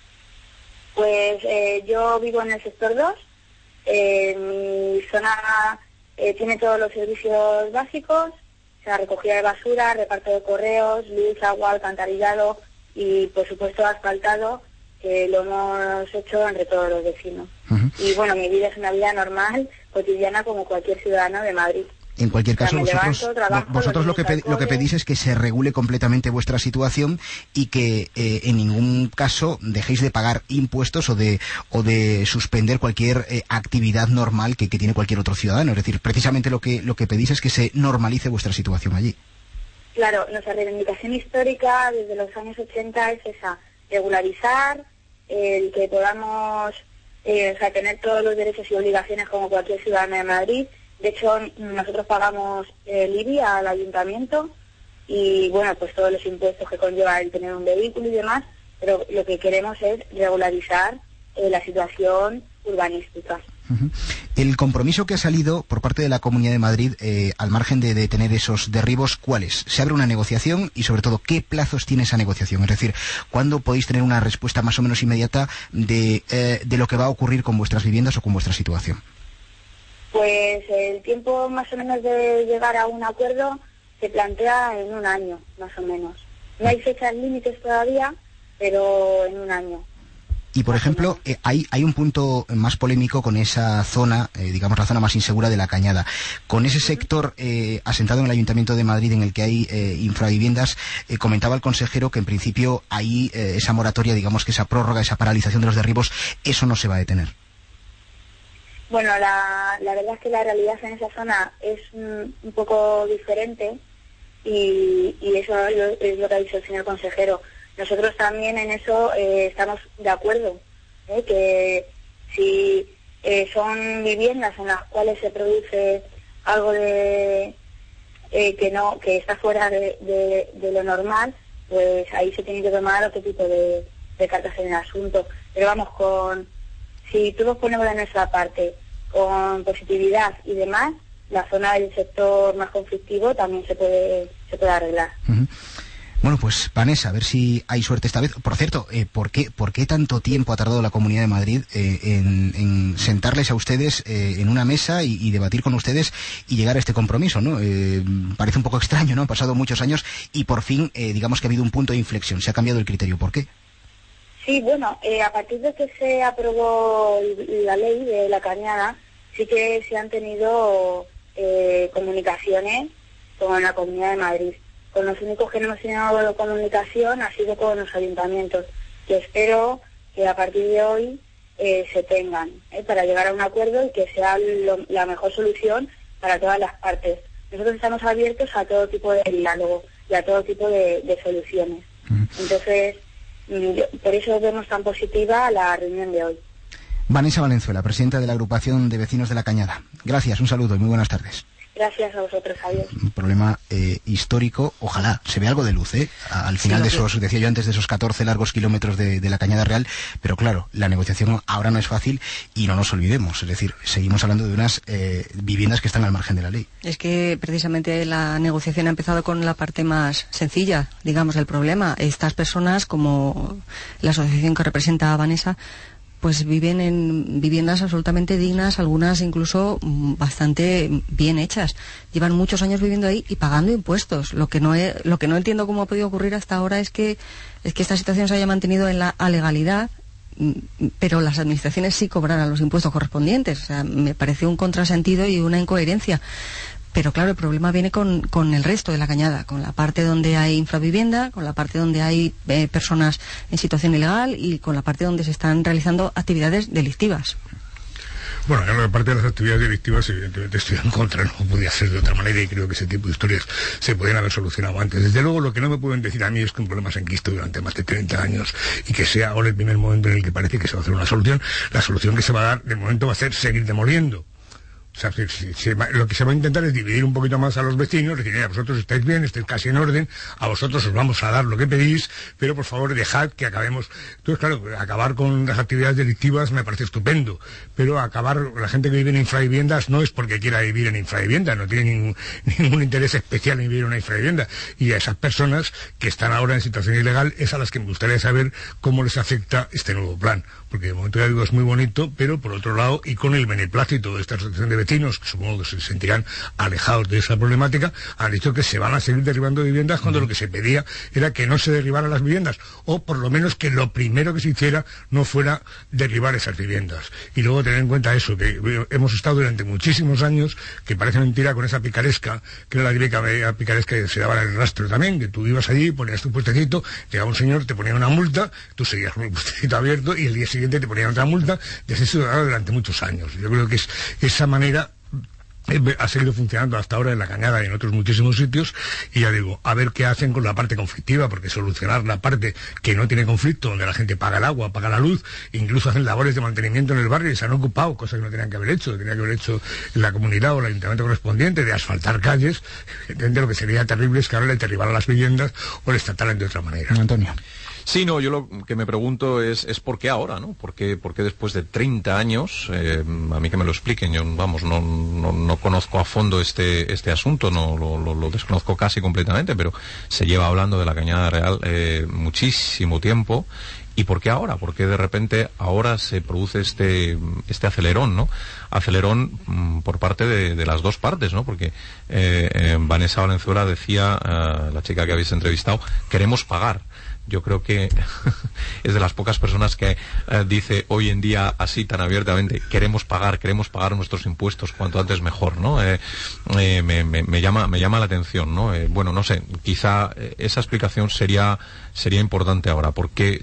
Pues eh, yo vivo en el sector dos. Eh, mi zona eh, tiene todos los servicios básicos. O sea, recogida de basura, reparto de correos, luz, agua, alcantarillado y, por supuesto, asfaltado, que lo hemos hecho entre todos los vecinos. Uh-huh. Y, bueno, mi vida es una vida normal, cotidiana, como cualquier ciudadano de Madrid. En cualquier caso, o sea, vosotros, levanto, trabajo, vosotros lo, que pedi- lo que pedís es que se regule completamente vuestra situación y que eh, en ningún caso dejéis de pagar impuestos o de o de suspender cualquier eh, actividad normal que, que tiene cualquier otro ciudadano. Es decir, precisamente lo que lo que pedís es que se normalice vuestra situación allí. Claro, nuestra reivindicación histórica desde los años ochenta es esa, regularizar, el que podamos eh, o sea, tener todos los derechos y obligaciones como cualquier ciudadano de Madrid. De hecho, nosotros pagamos el I B I al ayuntamiento y, bueno, pues todos los impuestos que conlleva el tener un vehículo y demás, pero lo que queremos es regularizar eh, la situación urbanística. Uh-huh. El compromiso que ha salido por parte de la Comunidad de Madrid, eh, al margen de, de tener esos derribos, ¿cuál es? ¿Se abre una negociación? Y, sobre todo, ¿qué plazos tiene esa negociación? Es decir, ¿cuándo podéis tener una respuesta más o menos inmediata de, eh, de lo que va a ocurrir con vuestras viviendas o con vuestra situación? Pues el tiempo más o menos de llegar a un acuerdo se plantea en un año, más o menos. No hay fechas límites todavía, pero en un año. Y, por ejemplo, eh, hay, hay un punto más polémico con esa zona, eh, digamos la zona más insegura de La Cañada. Con ese sector eh, asentado en el Ayuntamiento de Madrid en el que hay eh, infraviviendas, eh, comentaba el consejero que en principio ahí eh, esa moratoria, digamos que esa prórroga, esa paralización de los derribos, eso no se va a detener. Bueno, la, la verdad es que la realidad en esa zona es un, un poco diferente y, y eso es lo que ha dicho el señor consejero. Nosotros también en eso eh, estamos de acuerdo, ¿eh? Que si eh, son viviendas en las cuales se produce algo de eh, que no que está fuera de, de, de lo normal, pues ahí se tiene que tomar otro tipo de, de cartas en el asunto. Pero vamos, con si todos ponemos de nuestra parte con positividad y demás, la zona del sector más conflictivo también se puede se puede arreglar. Uh-huh. Bueno, pues Vanessa, a ver si hay suerte esta vez. Por cierto, eh, ¿por qué, ¿por qué tanto tiempo ha tardado la Comunidad de Madrid eh, en, en sentarles a ustedes eh, en una mesa y, y debatir con ustedes y llegar a este compromiso, ¿no? Eh, parece un poco extraño, ¿no? Han pasado muchos años y por fin, eh, digamos que ha habido un punto de inflexión. Se ha cambiado el criterio. ¿Por qué? Sí, bueno, eh, a partir de que se aprobó la ley de La Cañada, sí que se han tenido eh, comunicaciones con la Comunidad de Madrid. Con los únicos que no hemos tenido comunicación ha sido con los ayuntamientos, que espero que a partir de hoy eh, se tengan, eh, para llegar a un acuerdo y que sea lo, la mejor solución para todas las partes. Nosotros estamos abiertos a todo tipo de diálogo y a todo tipo de, de soluciones. Entonces, por eso vemos tan positiva la reunión de hoy. Vanessa Valenzuela, presidenta de la agrupación de vecinos de La Cañada. Gracias, un saludo y muy buenas tardes. Gracias a vosotros, Javier. Un problema eh, histórico, ojalá se vea algo de luz, ¿eh? Al final sí, de esos, decía yo antes, de esos catorce largos kilómetros de, de la Cañada Real, pero claro, la negociación ahora no es fácil y no nos olvidemos, es decir, seguimos hablando de unas eh, viviendas que están al margen de la ley. Es que precisamente la negociación ha empezado con la parte más sencilla, digamos, del problema. Estas personas, como la asociación que representa a Vanessa, pues viven en viviendas absolutamente dignas, algunas incluso bastante bien hechas. Llevan muchos años viviendo ahí y pagando impuestos. Lo que no he, lo que no entiendo cómo ha podido ocurrir hasta ahora es que es que esta situación se haya mantenido en la alegalidad, pero las administraciones sí cobraran los impuestos correspondientes. O sea, me parece un contrasentido y una incoherencia. Pero claro, el problema viene con, con el resto de la Cañada, con la parte donde hay infravivienda, con la parte donde hay eh, personas en situación ilegal y con la parte donde se están realizando actividades delictivas. Bueno, en la parte de las actividades delictivas, evidentemente estoy en contra, no podía ser de otra manera, y creo que ese tipo de historias se podían haber solucionado antes. Desde luego, lo que no me pueden decir a mí es que un problema se enquiste durante más de treinta años y que sea ahora el primer momento en el que parece que se va a hacer una solución. La solución que se va a dar, de momento, va a ser seguir demoliendo. O sea, si, si, si, lo que se va a intentar es dividir un poquito más a los vecinos, decir, mira, vosotros estáis bien, estáis casi en orden, a vosotros os vamos a dar lo que pedís, pero por favor dejad que acabemos. Entonces, claro, acabar con las actividades delictivas me parece estupendo, pero acabar, la gente que vive en infraviviendas no es porque quiera vivir en infraviviendas, no tiene ningún, ningún interés especial en vivir en una infravivienda. Y a esas personas que están ahora en situación ilegal es a las que me gustaría saber cómo les afecta este nuevo plan. Porque de momento ya digo es muy bonito, pero por otro lado, y con el beneplácito de esta asociación de vecinos, que supongo que se sentirán alejados de esa problemática, han dicho que se van a seguir derribando viviendas cuando lo que se pedía era que no se derribaran las viviendas, o por lo menos que lo primero que se hiciera no fuera derribar esas viviendas. Y luego tener en cuenta eso, que hemos estado durante muchísimos años, que parece mentira, con esa picaresca, que era la típica picaresca que se daba en el rastro también, que tú ibas allí, ponías tu puestecito, llegaba un señor, te ponía una multa, tú seguías con el puestecito abierto y el día siguiente te ponían otra multa, y así se ha dado durante muchos años. Yo creo que es esa manera ha seguido funcionando hasta ahora en La Cañada y en otros muchísimos sitios, y ya digo, a ver qué hacen con la parte conflictiva, porque solucionar la parte que no tiene conflicto, donde la gente paga el agua, paga la luz, incluso hacen labores de mantenimiento en el barrio y se han ocupado, cosas que no tenían que haber hecho, tenía que haber hecho la comunidad o el ayuntamiento correspondiente, de asfaltar calles. Evidentemente lo que sería terrible es que ahora le derribaran las viviendas o les trataran de otra manera. Antonio. Sí, no, yo lo que me pregunto es, es por qué ahora, ¿no? ¿Por qué, por qué después de treinta años, eh, a mí que me lo expliquen, yo, vamos, no, no, no conozco a fondo este, este asunto, no lo, lo, lo desconozco casi completamente, pero se lleva hablando de la Cañada Real eh, muchísimo tiempo. ¿Y por qué ahora? ¿Por qué de repente ahora se produce este, este acelerón, ¿no? Acelerón mmm, por parte de, de las dos partes, ¿no? Porque eh, eh, Vanessa Valenzuela decía, eh, la chica que habéis entrevistado, queremos pagar. Yo creo que es de las pocas personas que eh, dice hoy en día así tan abiertamente, queremos pagar, queremos pagar nuestros impuestos, cuanto antes mejor, ¿no? Eh, eh, me, me, me llama, me llama la atención, ¿no? Eh, bueno, no sé, quizá eh, esa explicación sería, sería importante ahora. ¿Por qué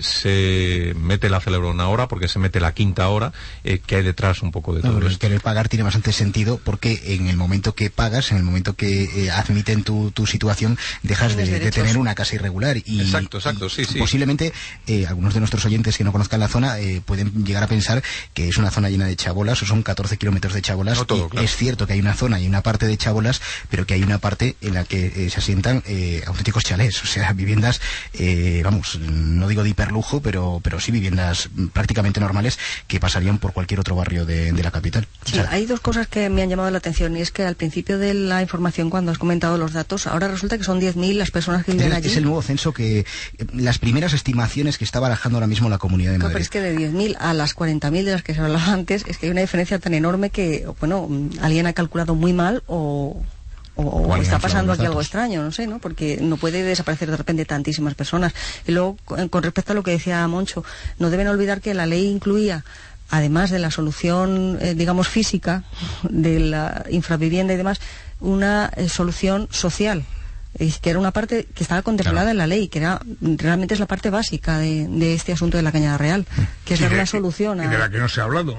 se mete el acelerón ahora? ¿Por qué se mete la quinta hora? Eh, ¿Qué hay detrás un poco de todo no, esto? Querer pagar tiene bastante sentido, porque en el momento que pagas, en el momento que eh, admiten tu, tu situación, dejas de, de tener una casa irregular. Y, exacto, exacto, sí, sí. Posiblemente eh, algunos de nuestros oyentes que no conozcan la zona eh, pueden llegar a pensar que es una zona llena de chabolas, o son catorce kilómetros de chabolas. No todo, y claro. Es cierto que hay una zona y una parte de chabolas, pero que hay una parte en la que eh, se asientan eh, auténticos chalés, o sea, viviendas, eh, vamos, no digo de hiperlujo, pero, pero sí viviendas prácticamente normales que pasarían por cualquier otro barrio de, de la capital. Sí, o sea, hay dos cosas que me han llamado la atención, y es que al principio de la información, cuando has comentado los datos, ahora resulta que son diez mil las personas que viven es, allí. Es el nuevo censo que, eh, las primeras estimaciones que está barajando ahora mismo la Comunidad de No, Madrid. pero es que de diez mil a las cuarenta mil de las que se hablaba antes, es que hay una diferencia tan enorme que, bueno, alguien ha calculado muy mal o... O, o está pasando aquí algo extraño, no sé, ¿no? Porque no puede desaparecer de repente tantísimas personas. Y luego, con respecto a lo que decía Moncho, no deben olvidar que la ley incluía, además de la solución, eh, digamos, física, de la infravivienda y demás, una eh, solución social, que era una parte que estaba contemplada, claro, en la ley, que era realmente es la parte básica de, de este asunto de la Cañada Real, que es dar una solución a... Y de la que no se ha hablado.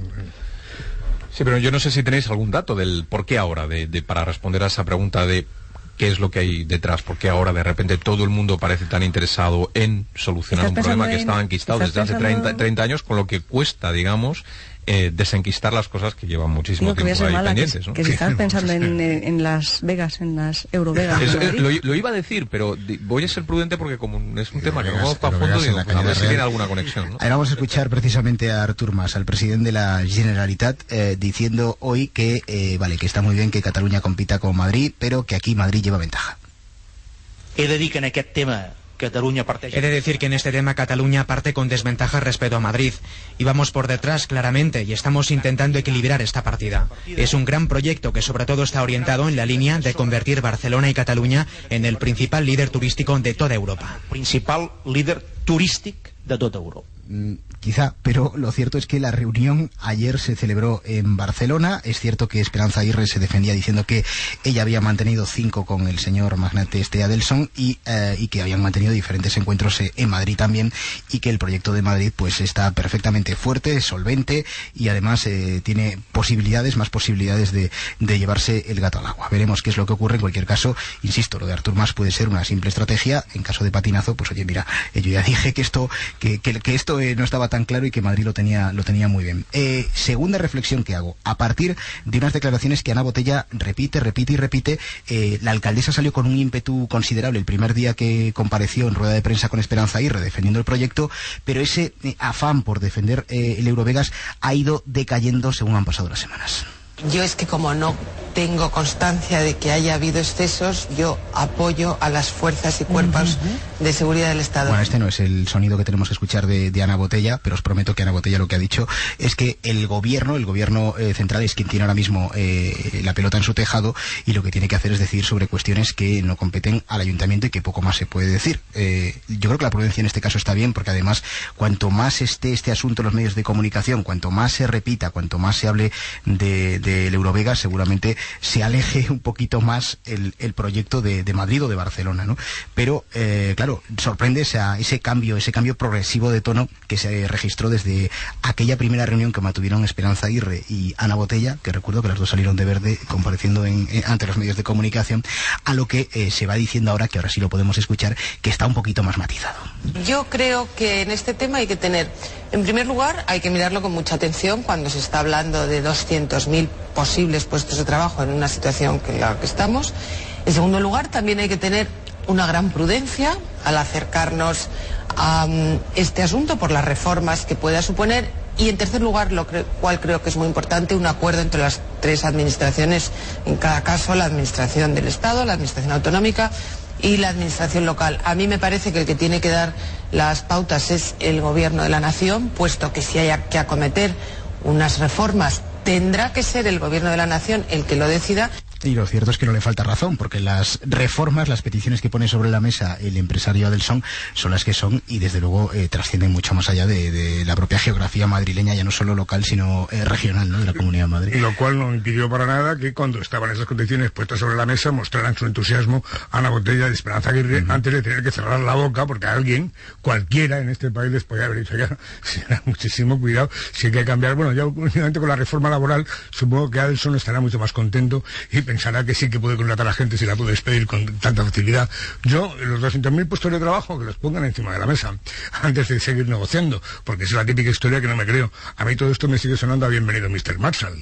Sí, pero yo no sé si tenéis algún dato del por qué ahora, de, de para responder a esa pregunta de qué es lo que hay detrás, por qué ahora de repente todo el mundo parece tan interesado en solucionar un problema que estaba enquistado desde hace treinta, treinta años, con lo que cuesta, digamos, eh, desenquistar las cosas que llevan muchísimo Digo, tiempo ahí mala, pendientes, que, ¿no? que si estás pensando en, en Las Vegas, en las Eurovegas. Es, es, lo, lo iba a decir, pero di, voy a ser prudente porque como es un tema que no conozco a fondo, digo, a ver si tiene alguna conexión, ¿no? Ahora vamos a escuchar precisamente a Artur Mas, al presidente de la Generalitat, eh, diciendo hoy que, eh, vale, que está muy bien que Cataluña compita con Madrid, pero que aquí Madrid lleva ventaja. He de dir que en aquest tema Cataluña parte... He de decir que en este tema Cataluña parte con desventaja respecto a Madrid. Y vamos por detrás claramente y estamos intentando equilibrar esta partida. Es un gran proyecto que sobre todo está orientado en la línea de convertir Barcelona y Cataluña en el principal líder turístico de toda Europa. Principal líder turístic de tota Europa. quizá, pero lo cierto es que la reunión ayer se celebró en Barcelona. Es cierto que Esperanza Aguirre se defendía diciendo que ella había mantenido cinco con el señor magnate este Adelson y, eh, y que habían mantenido diferentes encuentros eh, en Madrid también, y que el proyecto de Madrid pues está perfectamente fuerte, solvente, y además eh, tiene posibilidades, más posibilidades de, de llevarse el gato al agua. Veremos qué es lo que ocurre. En cualquier caso, insisto, lo de Artur Mas puede ser una simple estrategia. En caso de patinazo, pues oye, mira, eh, yo ya dije que esto que, que, que esto eh, no estaba tan claro y que Madrid lo tenía lo tenía muy bien. Eh, segunda reflexión que hago, a partir de unas declaraciones que Ana Botella repite, repite y repite. Eh, la alcaldesa salió con un ímpetu considerable el primer día que compareció en rueda de prensa con Esperanza Aguirre defendiendo el proyecto, pero ese eh, afán por defender eh, el Eurovegas ha ido decayendo según han pasado las semanas. Yo es que como no tengo constancia de que haya habido excesos, yo apoyo a las fuerzas y cuerpos uh-huh. de seguridad del Estado. Bueno, este no es el sonido que tenemos que escuchar de, de Ana Botella, pero os prometo que Ana Botella lo que ha dicho es que el gobierno, el gobierno eh, central es quien tiene ahora mismo eh, la pelota en su tejado, y lo que tiene que hacer es decidir sobre cuestiones que no competen al ayuntamiento y que poco más se puede decir. Eh, yo creo que la prudencia en este caso está bien, porque además cuanto más esté este asunto en los medios de comunicación, cuanto más se repita, cuanto más se hable de del Eurovegas, seguramente se aleje un poquito más el, el proyecto de, de Madrid o de Barcelona, ¿no? Pero, eh, claro, sorprende esa, ese cambio, ese cambio progresivo de tono que se registró desde aquella primera reunión que mantuvieron Esperanza Aguirre y Ana Botella, que recuerdo que las dos salieron de verde compareciendo en, en, ante los medios de comunicación, a lo que eh, se va diciendo ahora, que ahora sí lo podemos escuchar, que está un poquito más matizado. Yo creo que en este tema hay que tener, en primer lugar, hay que mirarlo con mucha atención cuando se está hablando de doscientos mil posibles puestos de trabajo en una situación que la que estamos. En segundo lugar, también hay que tener una gran prudencia al acercarnos a um, este asunto por las reformas que pueda suponer. Y en tercer lugar, lo cre- cual creo que es muy importante, un acuerdo entre las tres administraciones, en cada caso la administración del Estado, la administración autonómica y la administración local. A mí me parece que el que tiene que dar las pautas es el Gobierno de la Nación, puesto que si hay que acometer unas reformas tendrá que ser el Gobierno de la Nación el que lo decida. Y lo cierto es que no le falta razón, porque las reformas, las peticiones que pone sobre la mesa el empresario Adelson son las que son, y desde luego eh, trascienden mucho más allá de, de la propia geografía madrileña, ya no solo local, sino eh, regional, ¿no?, de la Comunidad de Madrid. Y lo cual no impidió para nada que cuando estaban esas condiciones puestas sobre la mesa mostraran su entusiasmo a Ana Botella de Esperanza Aguirre uh-huh. antes de tener que cerrar la boca, porque alguien, cualquiera en este país les podía haber dicho ya, muchísimo cuidado, si hay que cambiar. Bueno, ya últimamente con la reforma laboral supongo que Adelson estará mucho más contento y pensará que sí que puede contratar a la gente si la puede despedir con tanta facilidad. Yo, los doscientos mil puestos de trabajo, que los pongan encima de la mesa antes de seguir negociando, porque es la típica historia que no me creo. A mí todo esto me sigue sonando a bienvenido mister Marshall.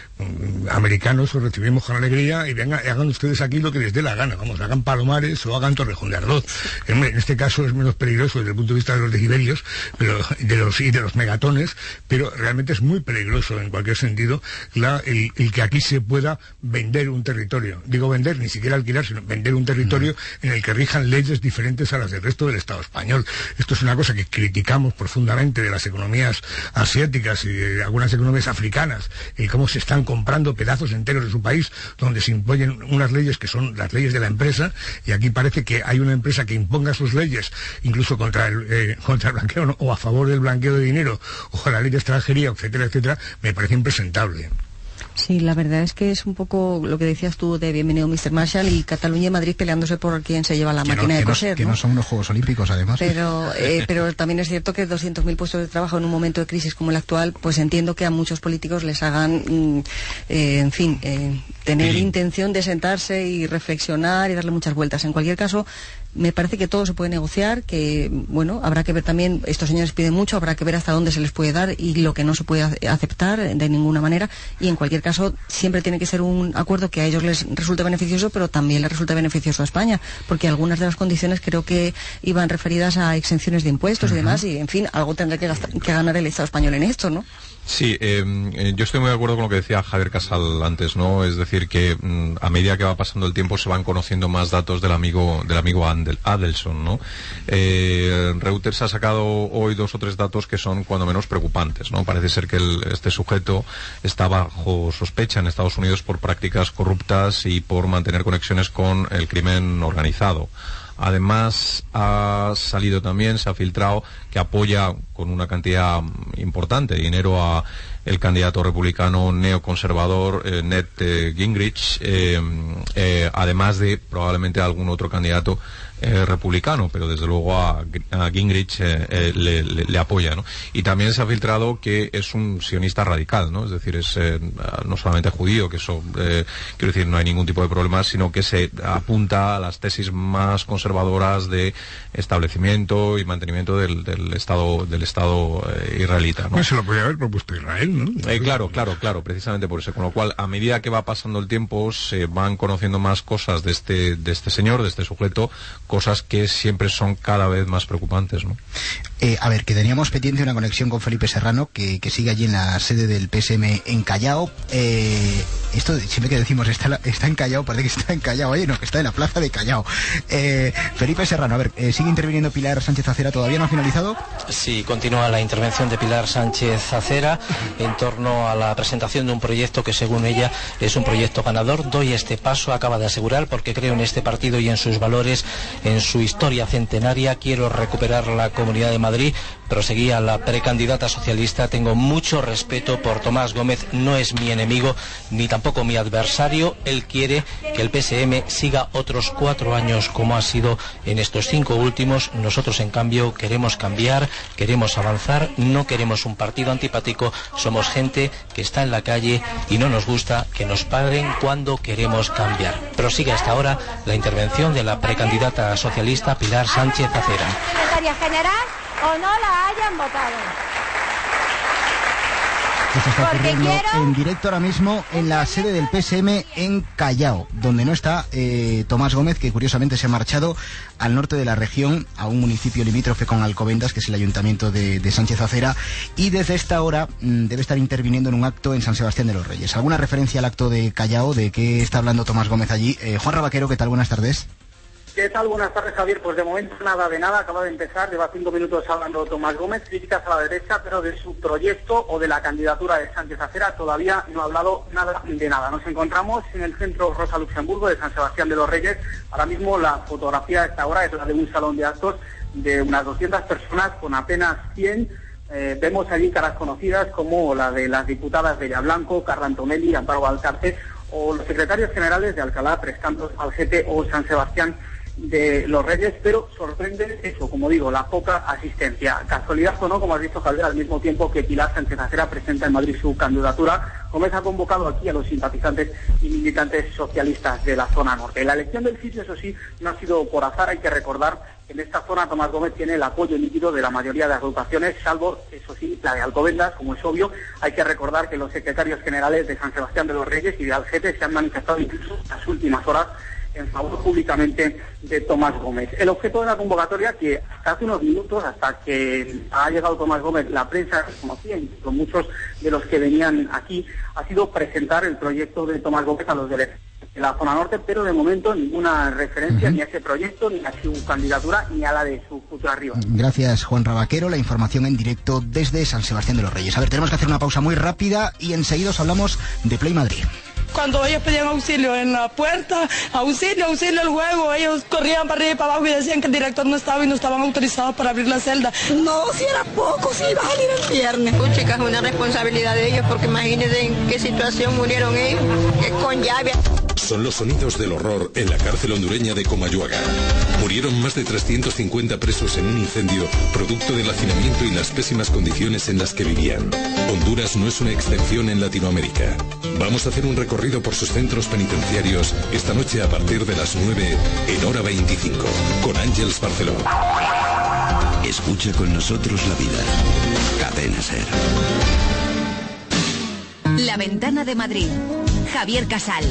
Americanos os recibimos con alegría y vengan, hagan ustedes aquí lo que les dé la gana, vamos, hagan Palomares o hagan Torrejón de Ardoz. En, en este caso es menos peligroso desde el punto de vista de los decibelios, pero de los y de los megatones, pero realmente es muy peligroso en cualquier sentido la, el, el que aquí se pueda vender un territorio. Digo vender, ni siquiera alquilar, sino vender un territorio mm. en el que rijan leyes diferentes a las del resto del Estado español. Esto es una cosa que criticamos profundamente de las economías asiáticas y de algunas economías africanas, y cómo se están comprando pedazos enteros de su país donde se imponen unas leyes que son las leyes de la empresa, y aquí parece que hay una empresa que imponga sus leyes incluso contra el, eh, contra el blanqueo, ¿no?, o a favor del blanqueo de dinero o la ley de extranjería, etcétera, etcétera. Me parece impresentable. Sí, la verdad es que es un poco lo que decías tú de bienvenido mister Marshall y Cataluña y Madrid peleándose por quién se lleva la que máquina no, de coser, no, que no son unos Juegos Olímpicos, además. Pero, eh, pero también es cierto que doscientos mil puestos de trabajo en un momento de crisis como el actual, pues entiendo que a muchos políticos les hagan, mm, eh, en fin, eh, tener sí. intención de sentarse y reflexionar y darle muchas vueltas. En cualquier caso, me parece que todo se puede negociar, que, bueno, habrá que ver también, estos señores piden mucho, habrá que ver hasta dónde se les puede dar y lo que no se puede aceptar de ninguna manera, y en cualquier caso siempre tiene que ser un acuerdo que a ellos les resulte beneficioso, pero también les resulte beneficioso a España, porque algunas de las condiciones creo que iban referidas a exenciones de impuestos uh-huh. y demás, y en fin, algo tendrá que, gastar, que ganar el Estado español en esto, ¿no? Sí, eh, yo estoy muy de acuerdo con lo que decía Javier Casal antes, ¿no? Es decir, que mm, a medida que va pasando el tiempo se van conociendo más datos del amigo del amigo Andel, Adelson, ¿no? Eh, Reuters ha sacado hoy dos o tres datos que son cuando menos preocupantes, ¿no? Parece ser que el, este sujeto está bajo sospecha en Estados Unidos por prácticas corruptas y por mantener conexiones con el crimen organizado. Además, ha salido también, se ha filtrado que apoya con una cantidad importante de dinero a el candidato republicano neoconservador eh, Ned eh, Gingrich, eh, eh, además de probablemente algún otro candidato eh, republicano, pero desde luego a, a Gingrich eh, eh, le, le, le apoya, ¿no? Y también se ha filtrado que es un sionista radical, ¿no? Es decir, es eh, no solamente judío, que eso, eh, quiero decir, no hay ningún tipo de problema, sino que se apunta a las tesis más conservadoras de establecimiento y mantenimiento del, del Estado del Estado eh, israelita, ¿no? Pues se lo podía haber propuesto Israel, ¿no? Eh, claro, claro, claro, precisamente por eso. Con lo cual, a medida que va pasando el tiempo, se van conociendo más cosas de este, de este señor, de este sujeto, cosas que siempre son cada vez más preocupantes, ¿no? Eh, a ver, que teníamos pendiente una conexión con Felipe Serrano, que, que sigue allí en la sede del P S M en Callao. Eh, esto siempre que decimos está, está en Callao, parece que está en Callao, oye, no, que está en la plaza de Callao. Eh, Felipe Serrano, a ver, eh, ¿sigue interviniendo Pilar Sánchez Acera? ¿Todavía no ha finalizado? Sí, continúa la intervención de Pilar Sánchez Acera en torno a la presentación de un proyecto que, según ella, es un proyecto ganador. Doy este paso, acaba de asegurar, porque creo en este partido y en sus valores, en su historia centenaria. Quiero recuperar la Comunidad de Madrid. Proseguía la precandidata socialista. Tengo mucho respeto por Tomás Gómez, no es mi enemigo ni tampoco mi adversario. Él quiere que el P S M siga otros cuatro años como ha sido en estos cinco últimos. Nosotros, en cambio, queremos cambiar, queremos avanzar, no queremos un partido antipático. Somos gente que está en la calle y no nos gusta que nos paguen cuando queremos cambiar. Prosigue hasta ahora la intervención de la precandidata socialista Pilar Sánchez Acera. Secretaria general o no la hayan votado. Esto está Porque ocurriendo quiero... en directo ahora mismo en la sede del P S M en Callao, donde no está eh, Tomás Gómez, que curiosamente se ha marchado al norte de la región, a un municipio limítrofe con Alcobendas, que es el ayuntamiento de, de Sánchez Acera, y desde esta hora mmm, debe estar interviniendo en un acto en San Sebastián de los Reyes. ¿Alguna referencia al acto de Callao? ¿De qué está hablando Tomás Gómez allí? Eh, Juan Rabaquero, ¿qué tal? Buenas tardes. ¿Qué tal? Buenas tardes, Javier. Pues de momento nada de nada, acaba de empezar, lleva cinco minutos hablando Tomás Gómez, críticas a la derecha, pero de su proyecto o de la candidatura de Sánchez Acera todavía no ha hablado nada de nada. Nos encontramos en el centro Rosa Luxemburgo de San Sebastián de los Reyes. Ahora mismo la fotografía a esta hora es la de un salón de actos de unas doscientas personas con apenas cien. Eh, vemos allí caras conocidas como la de las diputadas Bella Blanco, Carla Antonelli, Amparo Valcárcel, o los secretarios generales de Alcalá, Tres Cantos, Algete o San Sebastián de los Reyes, pero sorprende eso, como digo, la poca asistencia. Casualidad o no, como has dicho, Javier, al mismo tiempo que Pilar Sánchez Acera presenta en Madrid su candidatura, Gómez ha convocado aquí a los simpatizantes y militantes socialistas de la zona norte. La elección del sitio, eso sí, no ha sido por azar. Hay que recordar que en esta zona Tomás Gómez tiene el apoyo líquido de la mayoría de agrupaciones, salvo, eso sí, la de Alcobendas, como es obvio. Hay que recordar que los secretarios generales de San Sebastián de los Reyes y de Algete se han manifestado incluso en las últimas horas en favor públicamente de Tomás Gómez. El objeto de la convocatoria, que hasta hace unos minutos, hasta que ha llegado Tomás Gómez, la prensa conocía, incluso muchos de los que venían aquí, ha sido presentar el proyecto de Tomás Gómez a los de la zona norte, pero de momento ninguna referencia uh-huh. ni a ese proyecto, ni a su candidatura, ni a la de su futura rival. Gracias, Juan Rabaquero. La información en directo desde San Sebastián de los Reyes. A ver, tenemos que hacer una pausa muy rápida y enseguida os hablamos de Play Madrid. Cuando ellos pedían auxilio en la puerta, auxilio, auxilio al juego, ellos corrían para arriba y para abajo y decían que el director no estaba y no estaban autorizados para abrir la celda. No, si era poco, si iba a salir el viernes. Pues chicas, es una responsabilidad de ellos, porque imagínense en qué situación murieron ellos, que con llave. Son los sonidos del horror en la cárcel hondureña de Comayuaga. Murieron más de trescientos cincuenta presos en un incendio, producto del hacinamiento y las pésimas condiciones en las que vivían. Honduras no es una excepción en Latinoamérica. Vamos a hacer un recorrido por sus centros penitenciarios esta noche a partir de las nueve en Hora veinticinco, con Ángeles Barceló. Escucha con nosotros la vida. Cadena Ser. La Ventana de Madrid. Javier Casal.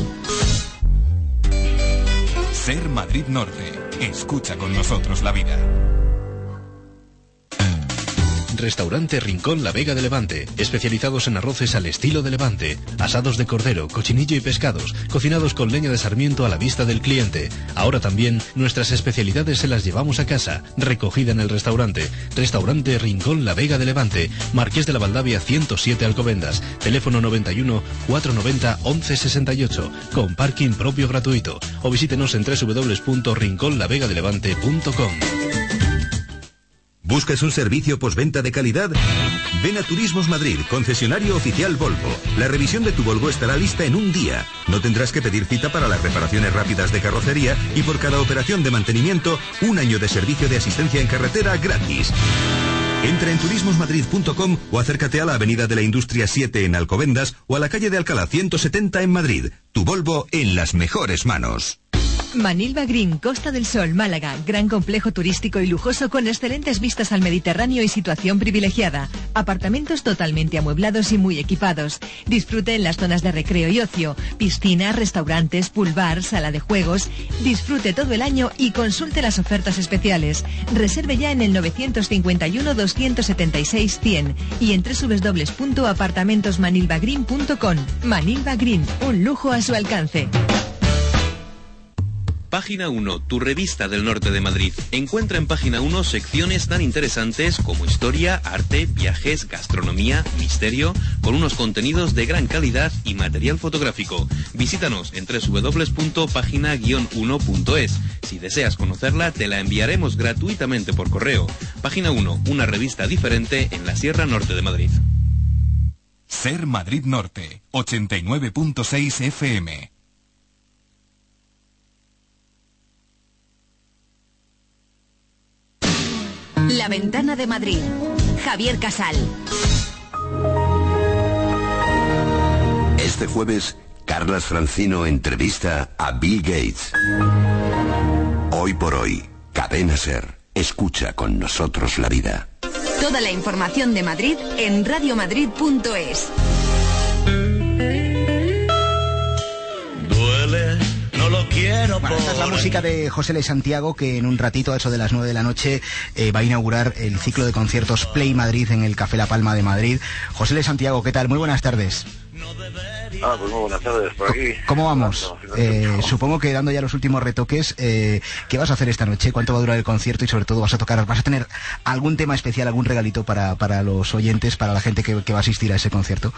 Ser Madrid Norte. Escucha con nosotros la vida. Restaurante Rincón La Vega de Levante, especializados en arroces al estilo de Levante, asados de cordero, cochinillo y pescados, cocinados con leña de sarmiento a la vista del cliente. Ahora también nuestras especialidades se las llevamos a casa, recogida en el restaurante. Restaurante Rincón La Vega de Levante, Marqués de la Valdavia ciento siete Alcobendas, teléfono noventa y uno, cuatrocientos noventa, once sesenta y ocho, con parking propio gratuito. O visítenos en doble u doble u doble u punto rincón la vega de levante punto com. ¿Buscas un servicio postventa de calidad? Ven a Turismos Madrid, concesionario oficial Volvo. La revisión de tu Volvo estará lista en un día. No tendrás que pedir cita para las reparaciones rápidas de carrocería y por cada operación de mantenimiento, un año de servicio de asistencia en carretera gratis. Entra en turismos madrid punto com o acércate a la Avenida de la Industria siete en Alcobendas o a la calle de Alcalá ciento setenta en Madrid. Tu Volvo en las mejores manos. Manilva Green, Costa del Sol, Málaga. Gran complejo turístico y lujoso con excelentes vistas al Mediterráneo y situación privilegiada. Apartamentos totalmente amueblados y muy equipados. Disfrute en las zonas de recreo y ocio. Piscina, restaurantes, pool bar, sala de juegos. Disfrute todo el año y consulte las ofertas especiales. Reserve ya en el novecientos cincuenta y uno, doscientos setenta y seis, cien y en doble u doble u doble u punto apartamentos manilva green punto com. Manilva Green, un lujo a su alcance. Página uno, tu revista del norte de Madrid. Encuentra en Página uno secciones tan interesantes como historia, arte, viajes, gastronomía, misterio, con unos contenidos de gran calidad y material fotográfico. Visítanos en doble u doble u doble u punto página guion uno punto es. Si deseas conocerla, te la enviaremos gratuitamente por correo. Página uno, una revista diferente en la Sierra Norte de Madrid. Ser Madrid Norte, ochenta y nueve punto seis F M. La Ventana de Madrid. Javier Casal. Este jueves, Carlas Francino entrevista a Bill Gates. Hoy por hoy, Cadena Ser. Escucha con nosotros la vida. Toda la información de Madrid en radio madrid punto es. Duele, no lo quiero. Bueno, esta es la música de José L. Santiago, que en un ratito, a eso de las nueve de la noche, eh, va a inaugurar el ciclo de conciertos Play Madrid en el Café La Palma de Madrid. José L. Santiago, ¿qué tal? Muy buenas tardes. Ah, pues muy buenas tardes, por aquí. ¿Cómo vamos? Eh, supongo que dando ya los últimos retoques, eh, ¿qué vas a hacer esta noche? ¿Cuánto va a durar el concierto? Y sobre todo, ¿vas a tocar, vas a tener algún tema especial, algún regalito para, para los oyentes, para la gente que, que va a asistir a ese concierto?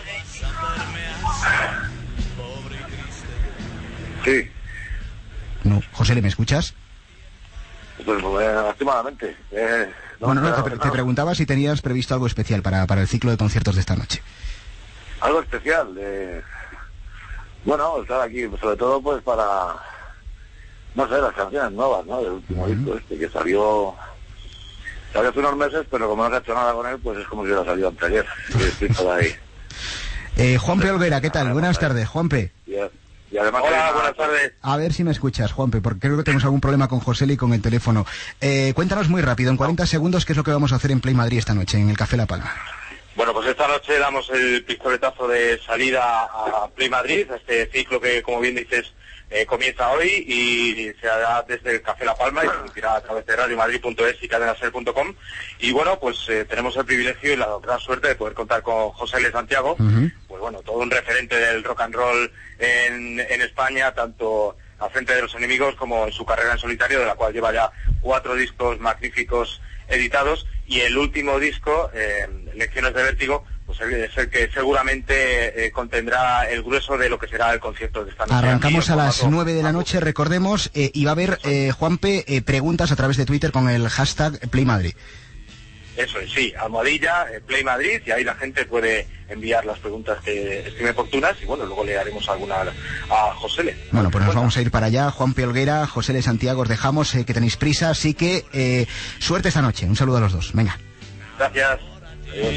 Sí. No, José, ¿le me escuchas? Pues, pues lastimadamente. Eh, no, bueno, no, te, no, te preguntaba si tenías previsto algo especial para, para el ciclo de conciertos de esta noche. Algo especial. Eh, bueno, estar aquí, sobre todo pues para, no sé, las canciones nuevas, ¿no? Del último uh-huh. disco este, que salió, salió hace unos meses, pero como no se ha hecho nada con él, pues es como si hubiera salido anteayer. Y estoy por ahí. Eh, Juanpe Olguera, ¿qué tal? Buenas tardes, Juanpe. Yeah. Y además, hola, buenas tardes. A ver si me escuchas, Juanpe, porque creo que tenemos algún problema con José y con el teléfono. Eh, cuéntanos muy rápido, en cuarenta segundos, qué es lo que vamos a hacer en Play Madrid esta noche, en el Café La Palma. Bueno, pues esta noche damos el pistoletazo de salida a Play Madrid, a este ciclo que, como bien dices, eh, comienza hoy y se hará desde el Café La Palma y se emitirá a través de radio madrid punto es y cadena ser punto com. Y bueno, pues eh, tenemos el privilegio y la gran suerte de poder contar con José L. Santiago, uh-huh. pues bueno, todo un referente del rock and roll en, en España, tanto al frente de los enemigos como en su carrera en solitario, de la cual lleva ya cuatro discos magníficos editados, y el último disco, eh, Lecciones de Vértigo, pues es el que seguramente eh, contendrá el grueso de lo que será el concierto de esta noche. Arrancamos a las nueve de la noche, recordemos, eh, y va a haber, eh, Juanpe, eh, preguntas a través de Twitter con el hashtag Play Madrid. Eso es, sí, almohadilla, eh, Play Madrid, y ahí la gente puede enviar las preguntas que estime oportunas, y bueno, luego le haremos alguna a José L. Bueno, pues nos vamos a ir para allá. Juanpe Olguera, José L. Santiago, os dejamos, eh, que tenéis prisa, así que eh, suerte esta noche. Un saludo a los dos, venga. Gracias. Adiós.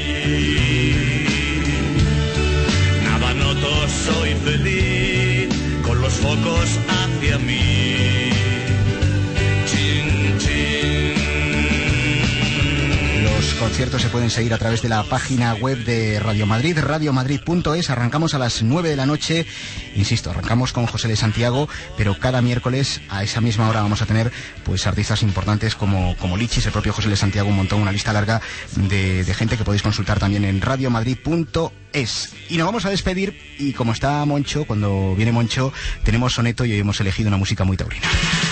Nada noto, soy feliz, con los focos hacia mí. Chin, chin. conciertos se pueden seguir a través de la página web de Radio Madrid, radio madrid punto es. Arrancamos a las nueve de la noche, insisto, arrancamos con José de Santiago, pero cada miércoles a esa misma hora vamos a tener pues artistas importantes como, como Lichis. El propio José de Santiago montó una lista larga de, de gente que podéis consultar también en radio madrid punto es. Y nos vamos a despedir, y como está Moncho, cuando viene Moncho tenemos soneto, y hoy hemos elegido una música muy taurina.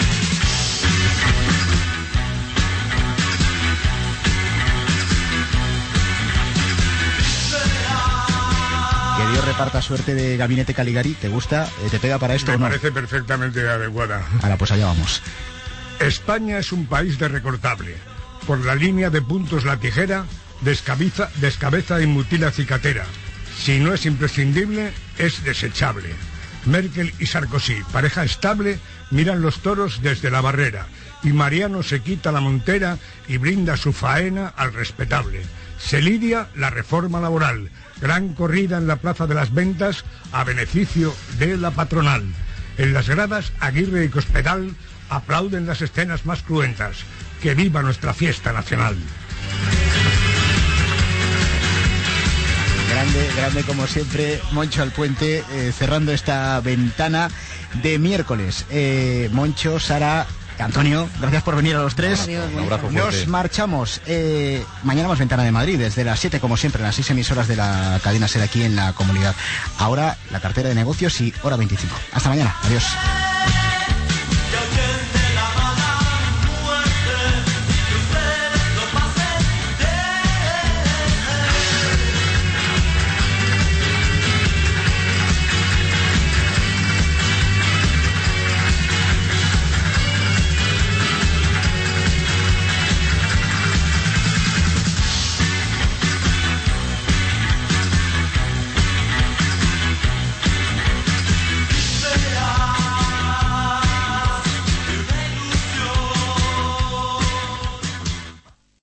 Que Dios reparta suerte de Gabinete Caligari. ¿Te gusta? ¿Te pega para esto Me o no? Me parece perfectamente adecuada. Ahora, pues allá vamos. España es un país de recortable. Por la línea de puntos la tijera descabeza, descabeza y mutila cicatera. Si no es imprescindible, es desechable. Merkel y Sarkozy, pareja estable, miran los toros desde la barrera. Y Mariano se quita la montera y brinda su faena al respetable. Se lidia la reforma laboral. Gran corrida en la Plaza de las Ventas a beneficio de la patronal. En las gradas, Aguirre y Cospedal aplauden las escenas más cruentas. ¡Que viva nuestra fiesta nacional! Grande, grande como siempre, Moncho Alpuente, eh, cerrando esta ventana de miércoles. Eh, Moncho, Sara, Antonio, gracias por venir a los tres. Adiós, un abrazo fuerte. Nos marchamos. Eh, mañana más Ventana de Madrid, desde las siete, como siempre, en las seis emisoras de la cadena SER aquí en la comunidad. Ahora, la cartera de negocios y hora veinticinco. Hasta mañana. Adiós.